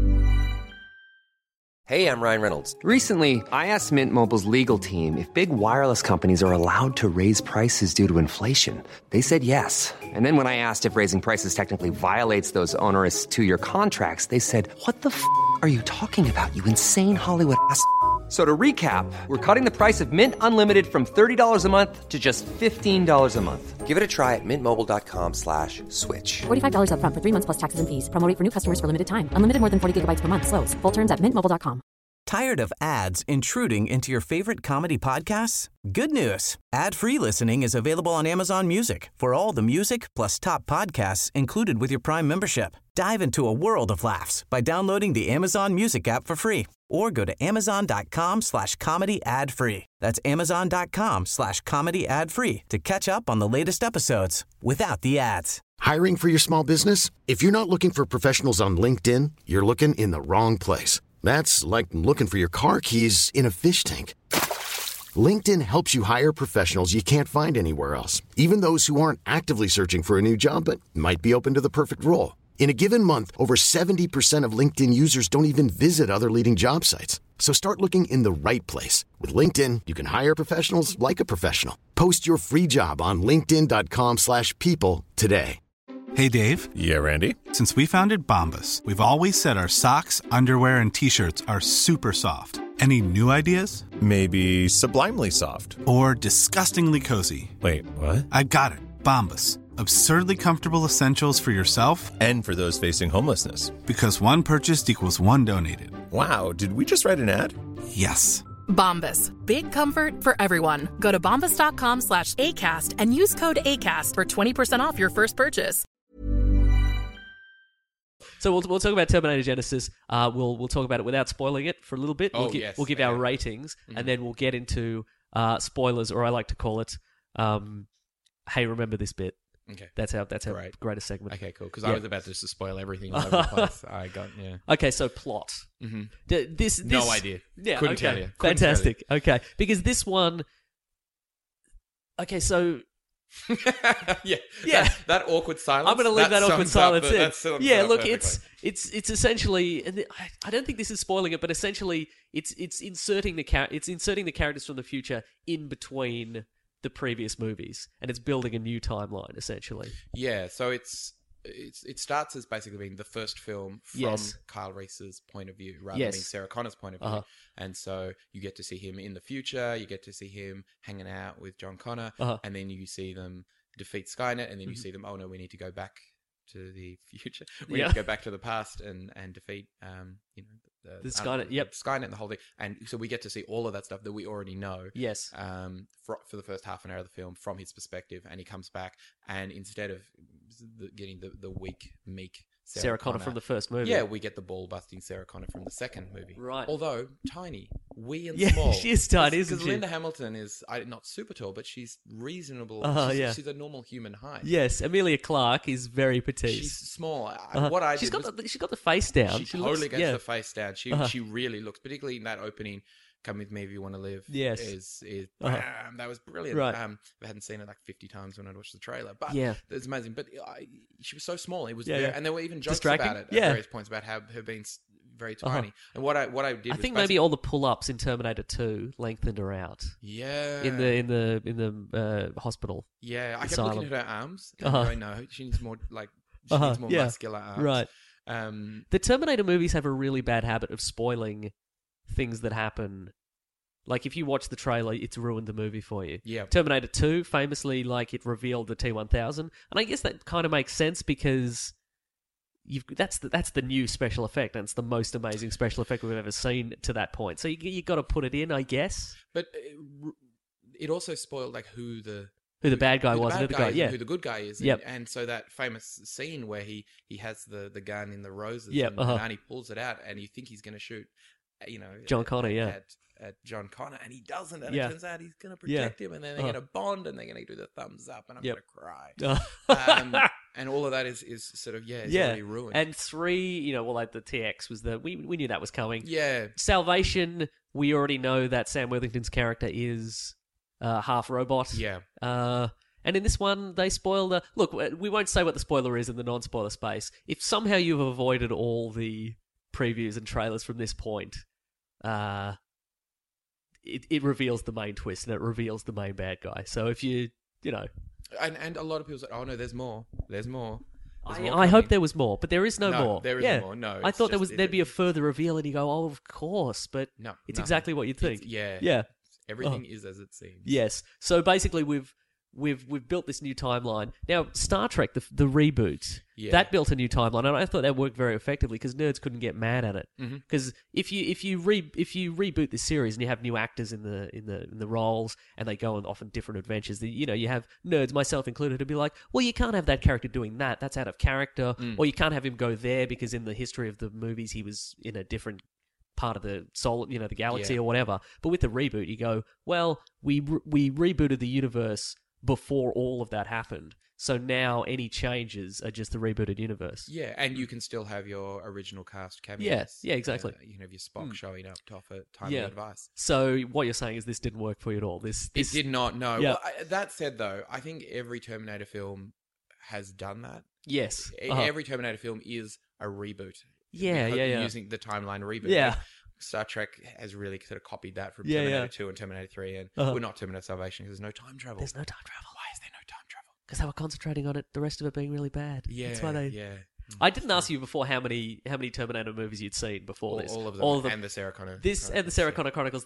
Hey, I'm Ryan Reynolds. Recently, I asked Mint Mobile's legal team if big wireless companies are allowed to raise prices due to inflation. They said yes. And then when I asked if raising prices technically violates those onerous 2-year contracts, they said, what the f*** are you talking about, you insane Hollywood ass f- So to recap, we're cutting the price of Mint Unlimited from $30 a month to just $15 a month. Give it a try at mintmobile.com/switch. $45 up front for 3 months plus taxes and fees. Promo rate for new customers for limited time. Unlimited more than 40 gigabytes per month. Slows full terms at mintmobile.com. Tired of ads intruding into your favorite comedy podcasts? Good news. Ad-free listening is available on Amazon Music for all the music plus top podcasts included with your Prime membership. Dive into a world of laughs by downloading the Amazon Music app for free or go to amazon.com/comedy ad-free. That's amazon.com/comedy ad-free to catch up on the latest episodes without the ads. Hiring for your small business? If you're not looking for professionals on LinkedIn, you're looking in the wrong place. That's like looking for your car keys in a fish tank. LinkedIn helps you hire professionals you can't find anywhere else, even those who aren't actively searching for a new job but might be open to the perfect role. In a given month, over 70% of LinkedIn users don't even visit other leading job sites. So start looking in the right place. With LinkedIn, you can hire professionals like a professional. Post your free job on linkedin.com/people today. Hey, Dave. Yeah, Randy. Since we founded Bombas, we've always said our socks, underwear, and T-shirts are super soft. Any new ideas? Maybe sublimely soft. Or disgustingly cozy. Wait, what? I got it. Bombas. Absurdly comfortable essentials for yourself and for those facing homelessness. Because one purchased equals one donated. Wow, did we just write an ad? Yes. Bombas. Big comfort for everyone. Go to bombas.com/ACAST and use code ACAST for 20% off your first purchase. So we'll talk about Terminator Genesis. We'll talk about it without spoiling it for a little bit. We'll give our ratings, and then we'll get into spoilers, or I like to call it, hey, remember this bit. Okay. That's our greatest segment. Okay, cool. Because I was about to just spoil everything all over the place. Okay, so plot. Mm-hmm. This no idea. Yeah, Couldn't tell you. Fantastic. Okay, because this one. Okay, so. Yeah. That awkward silence. I'm going to leave that awkward silence in. Yeah, look, perfectly. it's essentially, and I don't think this is spoiling it, but essentially, it's inserting the characters from the future in between the previous movies, and it's building a new timeline essentially. Yeah, so it starts as basically being the first film from Kyle Reese's point of view rather than being Sarah Connor's point of view. And so you get to see him in the future, you get to see him hanging out with John Connor, and then you see them defeat Skynet, and then you see them, oh no, we need to go back to the future. We need to go back to the past and defeat the Skynet. Skynet and the whole thing. And so we get to see all of that stuff that we already know. Yes. For the first half an hour of the film from his perspective, and he comes back, and instead of getting the weak, meek Sarah Connor from the first movie. Yeah, we get the ball-busting Sarah Connor from the second movie. Right. Although, tiny, wee and small. She is tiny, isn't she? Because Linda Hamilton is not super tall, but she's reasonable. She's a normal human height. Yes, Emilia Clarke is very petite. She's small. She's got the face down. She totally gets the face down. She really looks, particularly in that opening Come With Me If You Want to Live. Yes. Is that was brilliant. Right. I hadn't seen it like 50 times when I watched the trailer, but Yeah. it's amazing. But she was so small. It was Yeah, yeah. and there were even jokes Distracting. about it at Yeah. various points about how her being very tiny. And what I did, I was think maybe all the pull-ups in Terminator 2 lengthened her out. Yeah. In the hospital. Yeah, I kept asylum. looking at her arms. And going, no, she needs more needs more muscular arms. Right. Um, The Terminator movies have a really bad habit of spoiling things that happen. Like, if you watch the trailer, it's ruined the movie for you. Yeah. Terminator 2, famously, like, it revealed the T-1000. And I guess that kind of makes sense because that's the new special effect, and it's the most amazing special effect we've ever seen to that point. So you got to put it in, I guess. But it also spoiled, like, who the bad guy was, who yeah. who the good guy is. Yep. And so that famous scene where he has the gun in the roses, Yep, and Arnie pulls it out, and you think he's going to shoot, John Connor, yeah. At John Connor, and he doesn't, and Yeah. it turns out he's going to protect him, and then they're going to bond, and they're going to do the thumbs up, and I'm Yep. going to cry. And all of that is sort of, it's already ruined. And 3, like the TX was we knew that was coming. Yeah. Salvation, we already know that Sam Worthington's character is half robot. Yeah. And in this one, they spoil the... Look, we won't say what the spoiler is in the non-spoiler space. If somehow you've avoided all the previews and trailers from this point, it reveals the main twist, and it reveals the main bad guy. So if you know... And a lot of people say, oh no, there's more. There's more. I hope there was more, but there is no more. There isn't more. No, I it's thought just- there'd be a further reveal, and you go, "Oh, of course," but No, it's nothing. exactly what you'd think. Yeah. Everything is as it seems. Yes. So basically, we've built this new timeline. Now, Star Trek, the reboot, that built a new timeline, and I thought that worked very effectively because nerds couldn't get mad at it. Because if you reboot this series and you have new actors in the roles, and they go on often different adventures, you have nerds, myself included, to be like, well, you can't have that character doing that. That's out of character, or you can't have him go there because in the history of the movies he was in a different part of the solar, the galaxy or whatever. But with the reboot, you go, well, we rebooted the universe before all of that happened. So now any changes are just the rebooted universe. Yeah, and you can still have your original cast cameos. Yeah, exactly. You can have your Spock showing up to offer timely advice. So what you're saying is this didn't work for you at all. This It did not, no. Yeah. Well, that said, though, I think every Terminator film has done that. Yes. Every Terminator film is a reboot. Yeah. Using the timeline reboot. Yeah. Like, Star Trek has really sort of copied that from Yeah, Terminator yeah. 2 and Terminator 3, and well, not Terminator Salvation, because there's no time travel. There's no time travel. Why is there no time travel? Because they were concentrating on it, the rest of it being really bad. Yeah, That's why they... yeah. I didn't ask you before how many Terminator movies you'd seen before this. All of them. And the Sarah Connor. And the Sarah Connor Chronicles.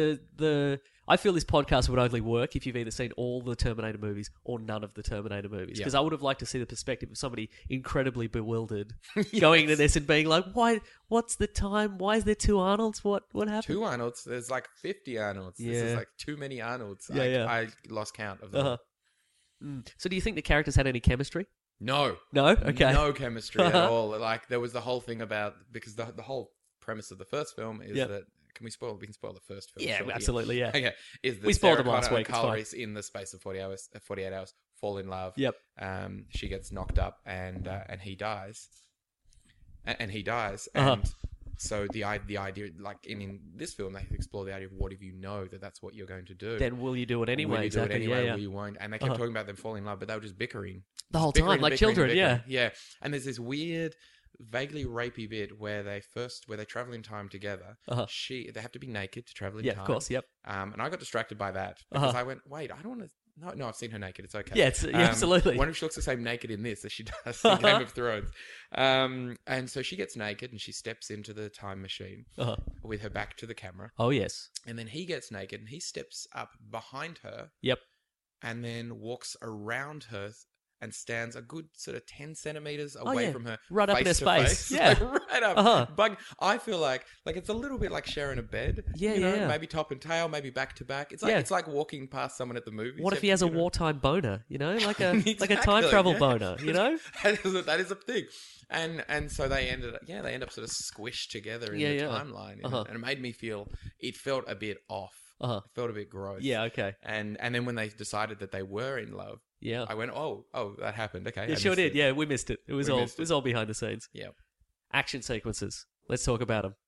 I feel this podcast would only work if you've either seen all the Terminator movies or none of the Terminator movies. Because I would have liked to see the perspective of somebody incredibly bewildered going into this and being like, "Why? What's the time? Why is there 2 Arnolds? What happened?" 2 Arnolds? There's like 50 Arnolds. This is like too many Arnolds. Yeah, I lost count of them. So do you think the characters had any chemistry? No. No? Okay. No chemistry at all. Like, there was the whole thing about... Because the whole premise of the first film is that... We can spoil the first film. Yeah, sure, absolutely, yeah. Okay. Is that We spoiled Sarah them last Connor week, and it's Kyle fine. Reese in the space of 48 hours fall in love. Yep. She gets knocked up and he dies. And he dies. And so the idea, like in this film, they explore the idea of what if you know that that's what you're going to do. Then will you do it anyway? Will you do it Exactly. anyway? Yeah. Will you won't? And they kept talking about them falling in love, but they were just bickering. The whole Bickering time, and like bickering and children, bickering. yeah. Yeah. And there's this weird, vaguely rapey bit where they travel in time together. They have to be naked to travel in time. Yeah, of course, yep. And I got distracted by that because I went, wait, I don't want to. No, I've seen her naked. It's okay. Yeah, absolutely. I wonder if she looks the same naked in this as she does in Game of Thrones. And so she gets naked and she steps into the time machine with her back to the camera. Oh, yes. And then he gets naked and he steps up behind her. Yep. And then walks around her and stands a good sort of 10 centimeters away from her. Right up in her to face. face. Yeah. Like, right up. I feel like it's a little bit like sharing a bed. Yeah, you know, yeah. Maybe top and tail, maybe back to back. It's like walking past someone at the movies. What if he has a wartime boner? Like a Exactly, time travel yeah. boner? That is a thing. And so they end up sort of squished together in the timeline, and it made me feel it felt a bit off. It felt a bit gross. Yeah, okay. And then when they decided that they were in love, I went, oh, that happened. Okay, You sure did. Yeah, we missed it. It was all behind the scenes. Yeah. Action sequences. Let's talk about them.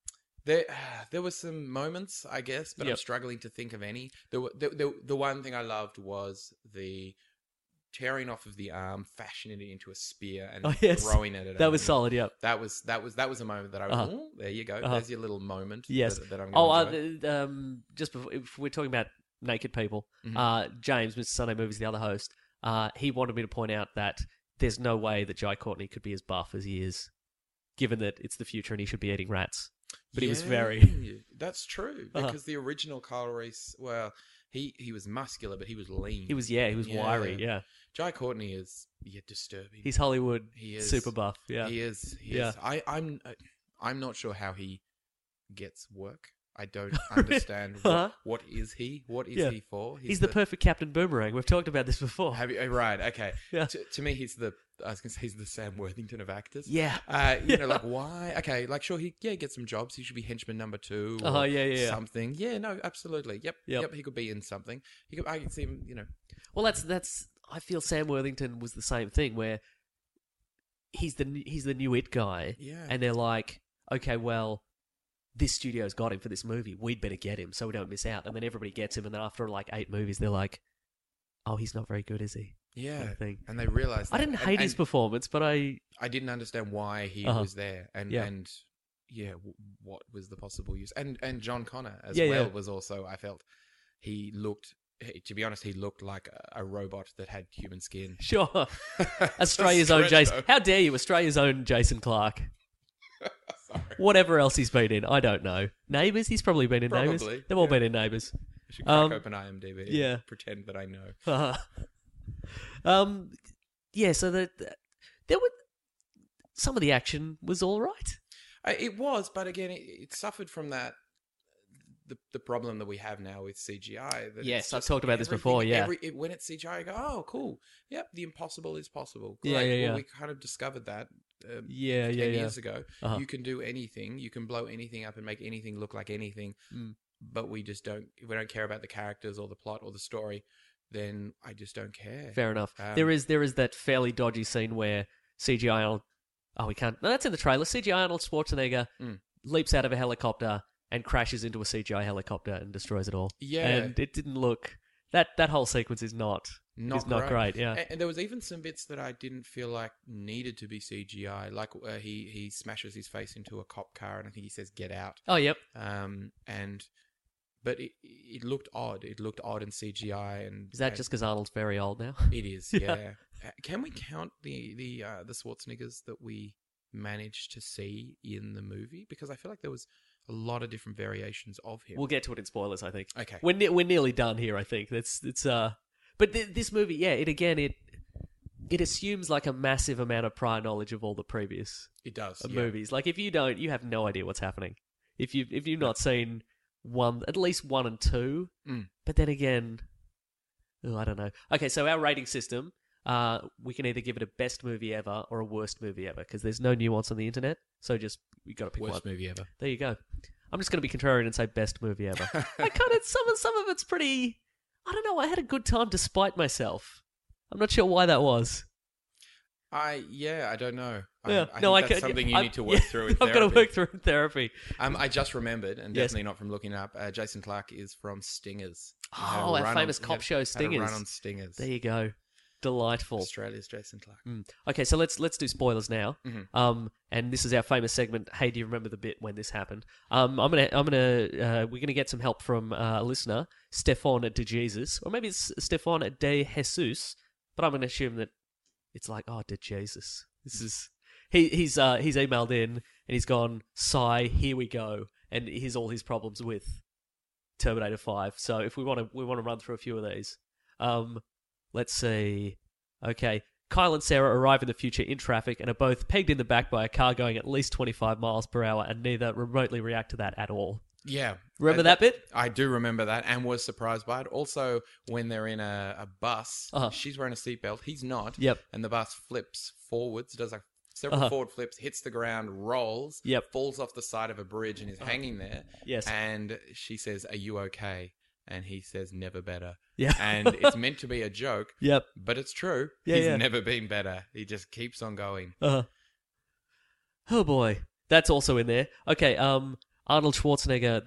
There were some moments, I guess, but I'm Yep. struggling to think of any. The one thing I loved was the tearing off of the arm, fashioning it into a spear, and Oh, yes. throwing it at That was enemy. solid, yep. That was a moment that I was. "Ooh, there you go. There's your little moment." Yes. That I'm going to enjoy. Just before, if we're talking about naked people, Mm-hmm. James, Mr. Sunday Movies, the other host, he wanted me to point out that there's no way that Jai Courtney could be as buff as he is, given that it's the future and he should be eating rats. But he was very... That's true, because the original Kyle Reese, well, he was muscular, but he was lean. He was wiry, yeah. Jai Courtney is disturbing. He's Hollywood He is super buff, yeah. He is. Yeah. I'm not sure how he gets work. I don't understand what is he? What is he for? He's the perfect Captain Boomerang. We've talked about this before. Have you, right? Okay. Yeah. To me, he's the Sam Worthington of actors. Yeah. You know, like why? Okay, like sure, he gets some jobs. He should be henchman number 2. Or something. Yeah, no, absolutely. Yep. He could be in something. I can see him. You know. Well, that's. I feel Sam Worthington was the same thing, where he's the new it guy. Yeah. And they're like, okay, well, this studio's got him for this movie. We'd better get him so we don't miss out. And then everybody gets him, and then after like 8 movies, they're like, oh, he's not very good, is he? Yeah. Kind of thing. And they realize that. I didn't hate his performance, but I didn't understand why he was there, and what was the possible use? And John Connor as well was also. I felt he looked. To be honest, he looked like a robot that had human skin. Sure. Australia's own Jason. How dare you? Australia's own Jason Clarke. Sorry. Whatever else he's been in, I don't know. Neighbours? He's probably been in Neighbours. They've all been in Neighbours. I should crack open IMDb and pretend that I know. So there were... Some of the action was all right. It was, but again, it suffered from that... The problem that we have now with CGI. Yes, I've talked about this before, yeah. When it's CGI, I go, oh, cool. Yep, the impossible is possible. Yeah, Great. yeah. Well, we kind of discovered that 10 years ago. You can do anything. You can blow anything up and make anything look like anything. But we just don't... If we don't care about the characters or the plot or the story, then I just don't care. Fair enough. There is that fairly dodgy scene where CGI Arnold... Oh, we can't... No, that's in the trailer. CGI Arnold Schwarzenegger leaps out of a helicopter and crashes into a CGI helicopter and destroys it all. Yeah. And it didn't look... That whole sequence is not great, yeah. And there was even some bits that I didn't feel like needed to be CGI. Like he smashes his face into a cop car and I think he says, "Get out." Oh, yep. But it looked odd. It looked odd in CGI. And is that just because Arnold's very old now? It is, yeah. Can we count the Schwarzeneggers that we managed to see in the movie? Because I feel like there was a lot of different variations of him. We'll get to it in spoilers, I think. Okay. We're nearly done here, I think. But this movie, it assumes like a massive amount of prior knowledge of all the previous movies. Like if you don't, you have no idea what's happening. If you've not seen at least 1 and 2, but then again, I don't know. Okay, so our rating system, we can either give it a best movie ever or a worst movie ever because there's no nuance on the internet. So we got to pick worst one. movie ever. There you go. I'm just going to be contrarian and say best movie ever. I kind of some of it's pretty. I don't know. I had a good time despite myself. I'm not sure why that was. I don't know. Yeah. I think that's something you need to work through in therapy. I've got to work through in therapy. I just remembered, and definitely not from looking up, Jason Clarke is from Stingers. Oh, our famous cop show, Stingers. Had a run on Stingers. There you go. Delightful. Australia's Jason Clarke. Okay, so let's do spoilers now. Mm-hmm. And this is our famous segment. Hey, do you remember the bit when this happened? We're gonna get some help from a listener, Stefan de Jesus, or maybe it's Stefan de Jesus, but I'm gonna assume that it's like, oh, de Jesus. This is he's emailed in and he's gone, sigh, here we go, and here's all his problems with Terminator 5. So if we want to run through a few of these. Let's see. Okay. Kyle and Sarah arrive in the future in traffic and are both pegged in the back by a car going at least 25 miles per hour and neither remotely react to that at all. Yeah. Remember that bit? I do remember that and was surprised by it. Also, when they're in a bus, she's wearing a seatbelt. He's not. Yep. And the bus flips forwards, does like several forward flips, hits the ground, rolls, falls off the side of a bridge and is hanging there. Yes. And she says, "Are you okay?" And he says, "Never better." Yeah. And it's meant to be a joke. Yep. But it's true. Yeah, He's never been better. He just keeps on going. Oh boy. That's also in there. Okay, Arnold Schwarzenegger,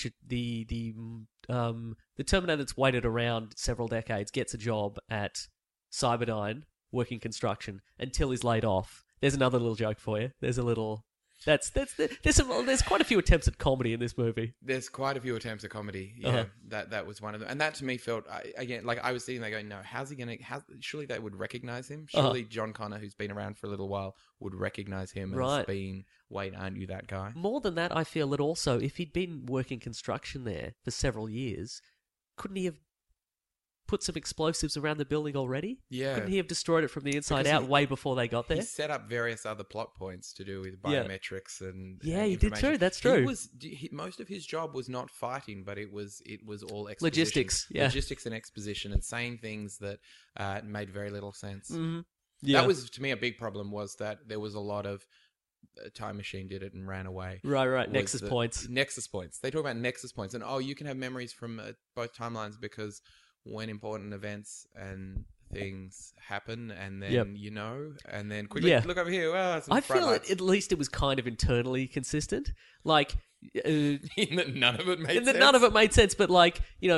the Terminator that's waited around several decades, gets a job at Cyberdyne working construction until he's laid off. There's another little joke for you. There's a little. There's quite a few attempts at comedy in this movie. There's quite a few attempts at comedy. Yeah, that was one of them, and that to me felt again like I was sitting there going, "No, how's he gonna? Surely they would recognize him. Surely John Connor, who's been around for a little while, would recognize him as being. Wait, aren't you that guy?" More than that, I feel that also if he'd been working construction there for several years, couldn't he have put some explosives around the building already? Yeah. Couldn't he have destroyed it from the inside out way before they got there? He set up various other plot points to do with biometrics and he did too. That's true. Most of his job was not fighting, but it was all exposition. Logistics and exposition and saying things that made very little sense. Mm-hmm. Yeah. That was to me a big problem. Was that there was a lot of Time Machine did it and ran away. Right. Nexus points. They talk about nexus points, and you can have memories from both timelines because when important events and things happen, and then and then quickly look over here. I feel at least it was kind of internally consistent. Like in that none of it made sense. None of it made sense, but like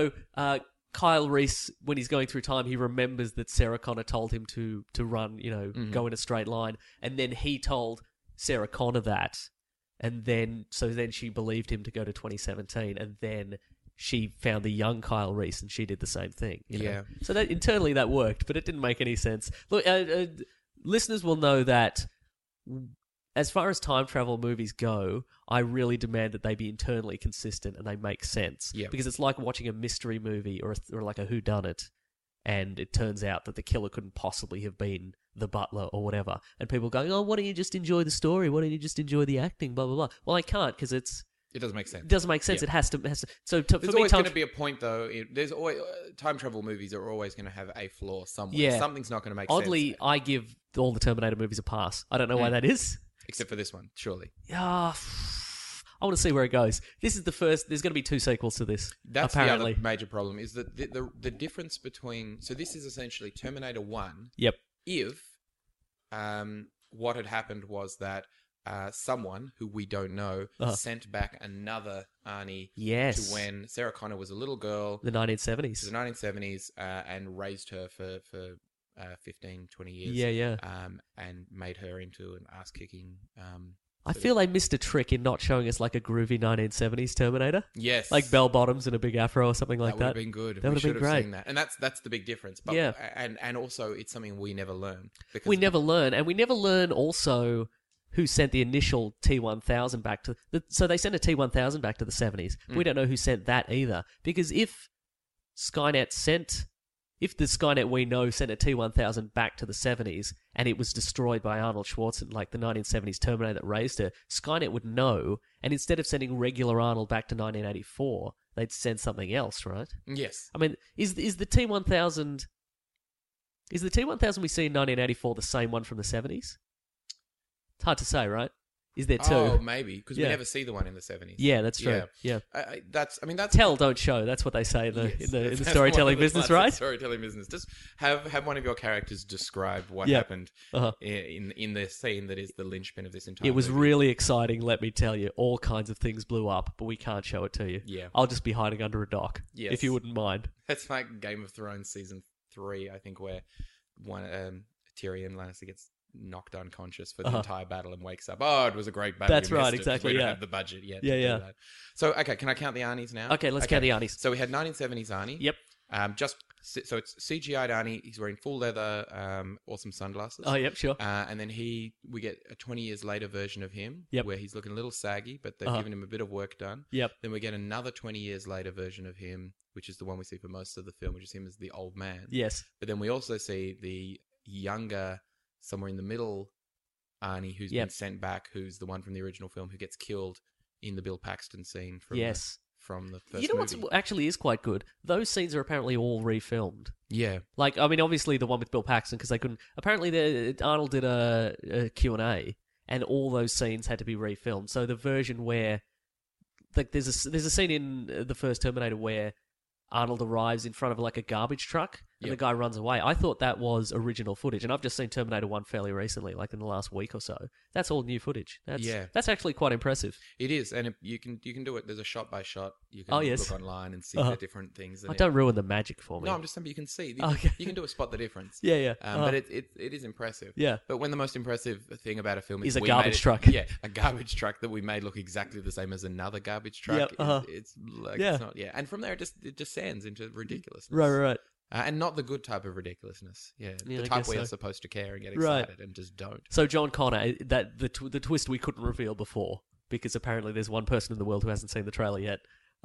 Kyle Reese, when he's going through time, he remembers that Sarah Connor told him to run, go in a straight line, and then he told Sarah Connor that, and then she believed him to go to 2017, and then she found the young Kyle Reese and she did the same thing. You know? So that internally that worked, but it didn't make any sense. Look, listeners will know that as far as time travel movies go, I really demand that they be internally consistent and they make sense. Yeah. Because it's like watching a mystery movie or like a whodunit, and it turns out that the killer couldn't possibly have been the butler or whatever. And people going, "Oh, why don't you just enjoy the story? Why don't you just enjoy the acting? Blah blah blah." Well, I can't because it doesn't make sense. It doesn't make sense. Yeah. It has to. So there's always going to be a point, though. There's always time travel movies are always going to have a flaw somewhere. Yeah. Something's not going to make sense. Oddly, I give all the Terminator movies a pass. I don't know why that is. Except for this one, surely. I want to see where it goes. This is the first. There's going to be 2 sequels to this. That's apparently the other major problem. Is that the difference between. So this is essentially Terminator 1. Yep. If what had happened was that. Someone who we don't know sent back another Arnie to when Sarah Connor was a little girl. The 1970s. The 1970s, and raised her for 15, 20 years. Yeah. And made her into an ass-kicking... I feel they missed a trick in not showing us like a groovy 1970s Terminator. Yes. Like bell bottoms and a big afro or something like that. That would have been good. That would have been great. Seen that. And that's the big difference. But, yeah. And also, it's something we never learn. We never learn. And we never learn also... who sent the initial T-1000 back to... So they sent a T-1000 back to the 70s. We don't know who sent that either. Because if the Skynet we know sent a T-1000 back to the 70s and it was destroyed by Arnold Schwarzenegger, like the 1970s Terminator that raised her, Skynet would know, and instead of sending regular Arnold back to 1984, they'd send something else, right? Yes. I mean, is the T-1000... Is the T-1000 we see in 1984 the same one from the 70s? It's hard to say, right? Is there 2? Oh, maybe, because we never see the one in the 70s. Yeah, that's true. Yeah. That's tell, don't show. That's what they say in the storytelling business, right? Storytelling business. Just have one of your characters describe what happened in the scene that is the linchpin of this entire It was movie. really exciting, let me tell you. All kinds of things blew up, but we can't show it to you. Yeah. I'll just be hiding under a dock, if you wouldn't mind. That's like Game of Thrones season 3, I think, where Tyrion Lannister gets knocked unconscious for the entire battle and wakes up. Oh, it was a great battle. That's right, exactly. We don't have the budget yet. To do that. So, okay, can I count the Arnies now? Okay, let's count the Arnies. So we had 1970s Arnie. Yep. So it's CGI'd Arnie. He's wearing full leather, awesome sunglasses. Oh, yep, sure. And then we get a 20 years later version of him, where he's looking a little saggy, but they've given him a bit of work done. Yep. Then we get another 20 years later version of him, which is the one we see for most of the film, which is him as the old man. Yes. But then we also see the younger, somewhere in the middle Arnie, who's been sent back, who's the one from the original film who gets killed in the Bill Paxton scene from the first movie. You know what actually is quite good? Those scenes are apparently all refilmed. Yeah. Like, I mean, obviously the one with Bill Paxton, because they couldn't... Apparently Arnold did a Q&A, and all those scenes had to be refilmed. So the version where... Like, there's a scene in the first Terminator where Arnold arrives in front of like a garbage truck, and Yep. the guy runs away. I thought that was original footage, and I've just seen Terminator 1 fairly recently, like in the last week or so. That's all new footage. That's actually quite impressive. It is, and you can do it. There's a shot by shot. You can Oh, yes. look online and see the different things. And Don't ruin the magic for me. No, I'm just saying you can see. Okay. You can do a spot the difference. Yeah. But it is impressive. Yeah. But when the most impressive thing about a film Is a we garbage made it- truck. Yeah, a garbage truck that we made look exactly the same as another garbage truck. Yep, It's like Yeah. it's not. Yeah, and from there it just sands into ridiculousness. Right. And not the good type of ridiculousness. Yeah, Yeah, the I type guess where you're so. supposed to care and get Right. excited and just don't. So John Connor, that the twist we couldn't reveal before because apparently there's one person in the world who hasn't seen the trailer yet.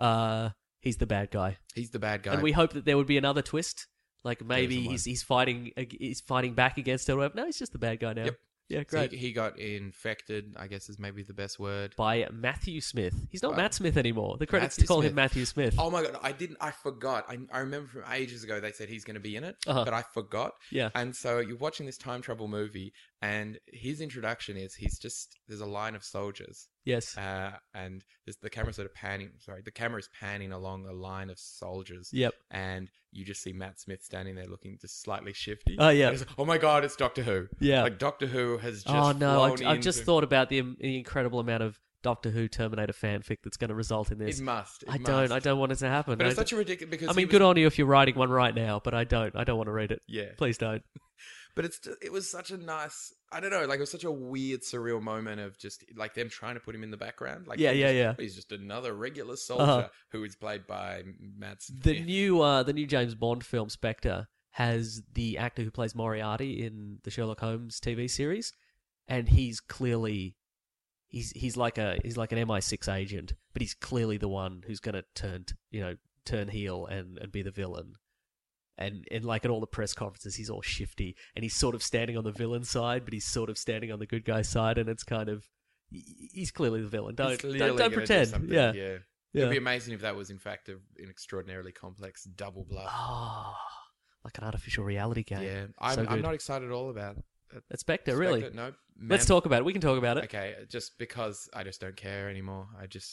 He's the bad guy, He's the bad guy. and we hope that there would be another twist. Like maybe There's he's fighting back against it or whatever. No, he's just the bad guy now. Yep. Yeah, So great. he got infected, I guess is maybe the best word. By Matthew Smith. He's not By- Matt Smith anymore. The credits Matthew call him Smith. Matthew Smith. Oh my god, I forgot. I remember from ages ago they said he's going to be in it, Uh-huh. but I forgot. Yeah. And so you're watching this time travel movie, and his introduction is there's a line of soldiers, Yes. and the camera's sort of panning. Sorry, the camera is panning along a line of soldiers. Yep. And you just see Matt Smith standing there looking just slightly shifty. Oh, yeah. And it's like, oh my god, it's Doctor Who. Yeah. Like Doctor Who has just. Oh no, flown I've just into- thought about the incredible amount of Doctor Who Terminator fanfic that's going to result in this. It must. I don't want it to happen. But it's such a ridiculous because I mean, good on you if you're writing one right now, but I don't want to read it. Yeah. Please don't. But it was such a nice, I don't know, like it was such a weird, surreal moment of just like them trying to put him in the background. Like Yeah. He's just another regular soldier who is played by Matt Smith. The new James Bond film Spectre has the actor who plays Moriarty in the Sherlock Holmes TV series, and he's clearly he's like an MI6 agent, but he's clearly the one who's going to turn heel and be the villain. And like at all the press conferences, he's all shifty, and he's sort of standing on the villain side, but he's sort of standing on the good guy side, and it's kind of he's clearly the villain. He's Don't clearly gonna do pretend. something, Yeah. yeah. It'd be amazing if that was in fact an extraordinarily complex double bluff. Oh, like an artificial reality game. Yeah, So I'm good. not excited at all about it. It's Spectre, really. No, Let's talk about it. We can talk about it. Okay, just because I just don't care anymore.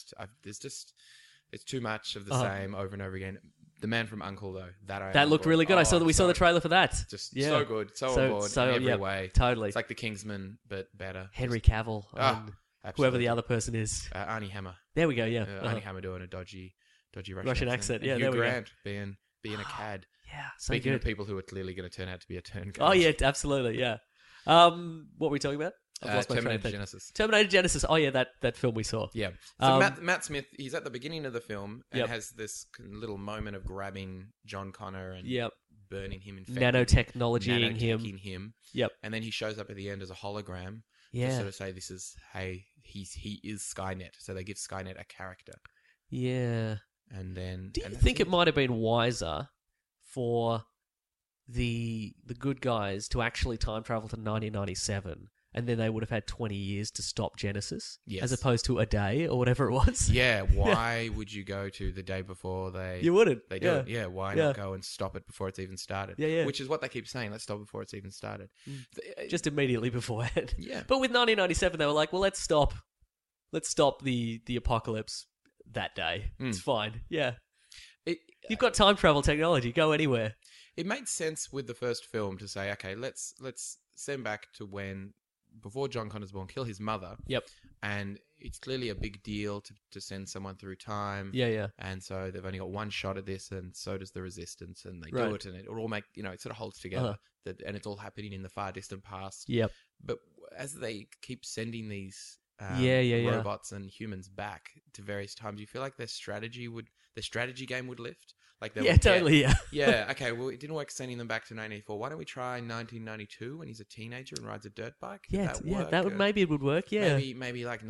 It's too much of the same over and over again. The Man from U.N.C.L.E. though, that looked really good. I saw that we saw the trailer for that. Just Yeah. so good, so on board in every yeah, way. Totally. It's like the Kingsman, but better. Henry Cavill, Ah, and whoever absolutely. the other person is. Arnie Hammer. There we go. Yeah. Arnie Hammer doing a dodgy Russian accent. And Yeah, Hugh there we go. Grant being a cad. Yeah. So Speaking good. of people who are clearly going to turn out to be a turn. Oh yeah, absolutely. Yeah. What were we talking about? I've lost my train of Terminator thought. Genesis. Terminator Genesis. Oh yeah, that film we saw. Yeah. So Um, Matt Smith, he's at the beginning of the film and Yep. has this little moment of grabbing John Connor and Yep. burning him, Nanotechnologying him. nanoteching him. Yep. And then he shows up at the end as a hologram to Yeah. sort of say, "This is he is Skynet." So they give Skynet a character, Yeah. and then Do you and think that's it might have been wiser for the good guys to actually time travel to 1997, and then they would have had 20 years to stop Genesis, Yes. as opposed to a day or whatever it was? Yeah, why would you go to the day before they? You wouldn't. They do Yeah. it. Yeah, why Yeah. not go and stop it before it's even started? Yeah. Which is what they keep saying. Let's stop before it's even started. Just immediately beforehand. Yeah. But with 1997, they were like, well, let's stop the apocalypse that day. It's fine. Yeah. You've got time travel technology. Go anywhere. It made sense with the first film to say, okay, let's send back to when before John Connor's born, kill his mother. Yep. And it's clearly a big deal to send someone through time. Yeah. And so they've only got one shot at this, and so does the Resistance, and they Right. do it, and it all make it sort of holds together. And it's all happening in the far distant past. Yep. But as they keep sending these Yeah. robots and humans back to various times, you feel like their strategy game would lift. Like they Yeah, would totally, yeah. Yeah, okay, well, it didn't work sending them back to 1984. Why don't we try 1992 when he's a teenager and rides a dirt bike? Could Yeah, work? that would maybe it would work. Yeah. Maybe like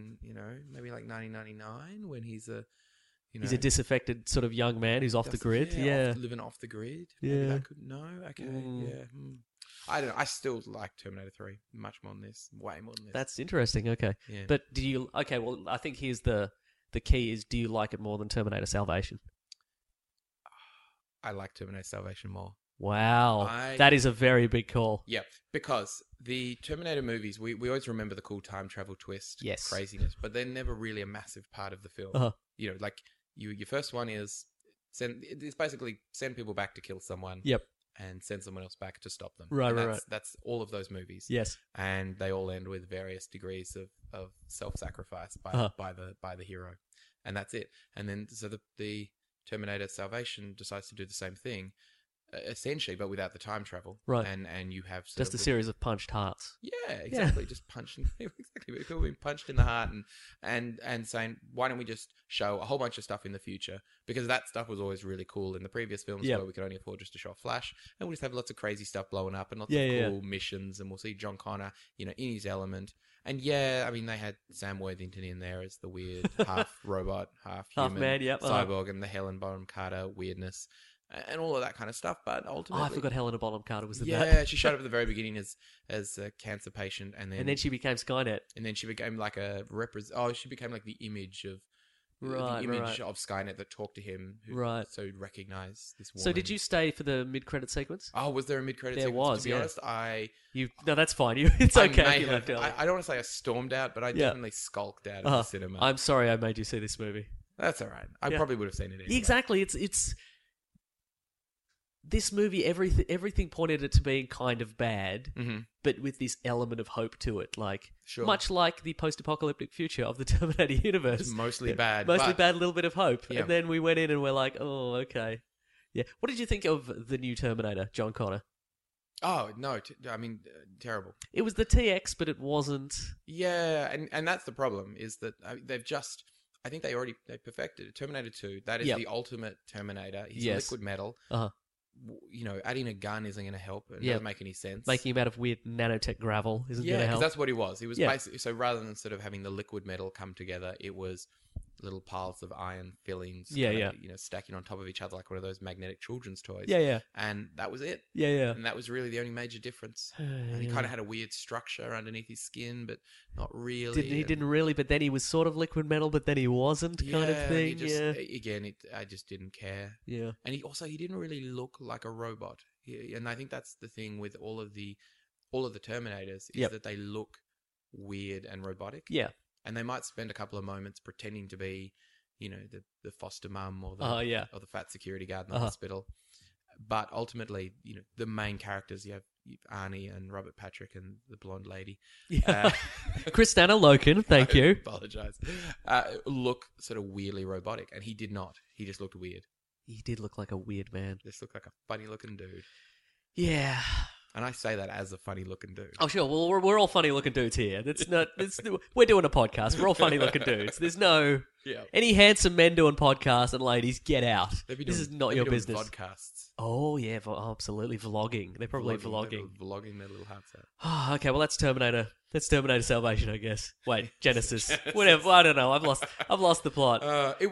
1999 when he's a He's a disaffected sort of young man who's off the grid. Yeah. living off the grid. Yeah. Maybe that could yeah. I don't know. I still like Terminator 3 much more than this, way more than this. That's interesting. Okay. Yeah. But do you? Okay. Well, I think here's the key: is do you like it more than Terminator Salvation? I like Terminator Salvation more. Wow, that is a very big call. Yeah, because the Terminator movies, we always remember the cool time travel twist, Yes. craziness, but they're never really a massive part of the film. Uh-huh. You know, like your first one is it's basically send people back to kill someone. Yep. and send someone else back to stop them. Right, And right. That's all of those movies. Yes. And they all end with various degrees of self-sacrifice by the hero, and that's it. And then so the Terminator Salvation decides to do the same thing, essentially, but without the time travel. Right. And you have sort Just of a series of punched hearts. Yeah, exactly. Just punching. Exactly. People being punched in the heart and saying, why don't we just show a whole bunch of stuff in the future? Because that stuff was always really cool in the previous films where we could only afford just to show a flash, and we'll just have lots of crazy stuff blowing up and lots of cool missions, and we'll see John Connor, in his element. And I mean, they had Sam Worthington in there as the weird half robot, half human, man, cyborg, and the Helen Bonham Carter weirdness. And all of that kind of stuff, but ultimately, I forgot Helena Bonham Carter was in that. Yeah, she showed up at the very beginning as a cancer patient, and then she became Skynet, and then she became like she became like the image of of Skynet that talked to him, so he'd recognize this woman. So did you stay for the mid-credit sequence? Oh, was there a mid-credit There sequence? was, To be honest, No, that's fine. It's okay. You left early. I don't want to say I stormed out, but I definitely skulked out of the cinema. I'm sorry I made you see this movie. That's all right. I probably would have seen it anyway. Exactly. It's this movie. Everything pointed it to being kind of bad, but with this element of hope to it. Much like the post-apocalyptic future of the Terminator universe. It's mostly bad. Mostly bad, a little bit of hope. Yeah. And then we went in and we're like, oh, okay. Yeah. What did you think of the new Terminator, John Connor? Oh, no. Terrible. It was the TX, but it wasn't. Yeah, and that's the problem, is that they've just... I think they perfected it. Terminator 2, that is the ultimate Terminator. He's liquid metal. Adding a gun isn't going to help. It doesn't make any sense. Making him out of weird nanotech gravel isn't going to help. Yeah, because that's what he was. He was basically... So rather than sort of having the liquid metal come together, it was little piles of iron fillings, stacking on top of each other like one of those magnetic children's toys. And that was it. And that was really the only major difference. And he kind of had a weird structure underneath his skin, but not really. He didn't really, but then he was sort of liquid metal, but then he wasn't, kind of thing. Again, I just didn't care. Yeah. And he didn't really look like a robot. And I think that's the thing with all of the Terminators, is that they look weird and robotic. Yeah. And they might spend a couple of moments pretending to be, the foster mum or the fat security guard in the hospital. But ultimately, the main characters, you have Arnie and Robert Patrick and the blonde lady. Yeah. Kristanna Loken, thank you. Apologise. Look sort of weirdly robotic. And he did not. He just looked weird. He did look like a weird man. Just looked like a funny looking dude. Yeah. And I say that as a funny-looking dude. Oh, sure. Well, we're all funny-looking dudes here. We're doing a podcast. We're all funny-looking dudes. There's no... Any handsome men doing podcasts and ladies, get out. This is not your business. Podcasts. Oh, yeah. Absolutely. Vlogging. They're probably vlogging. They're vlogging their little hearts out. Oh, okay. Well, that's Terminator. That's Terminator Salvation, I guess. Wait, Genesis. Whatever. I don't know. I've lost the plot.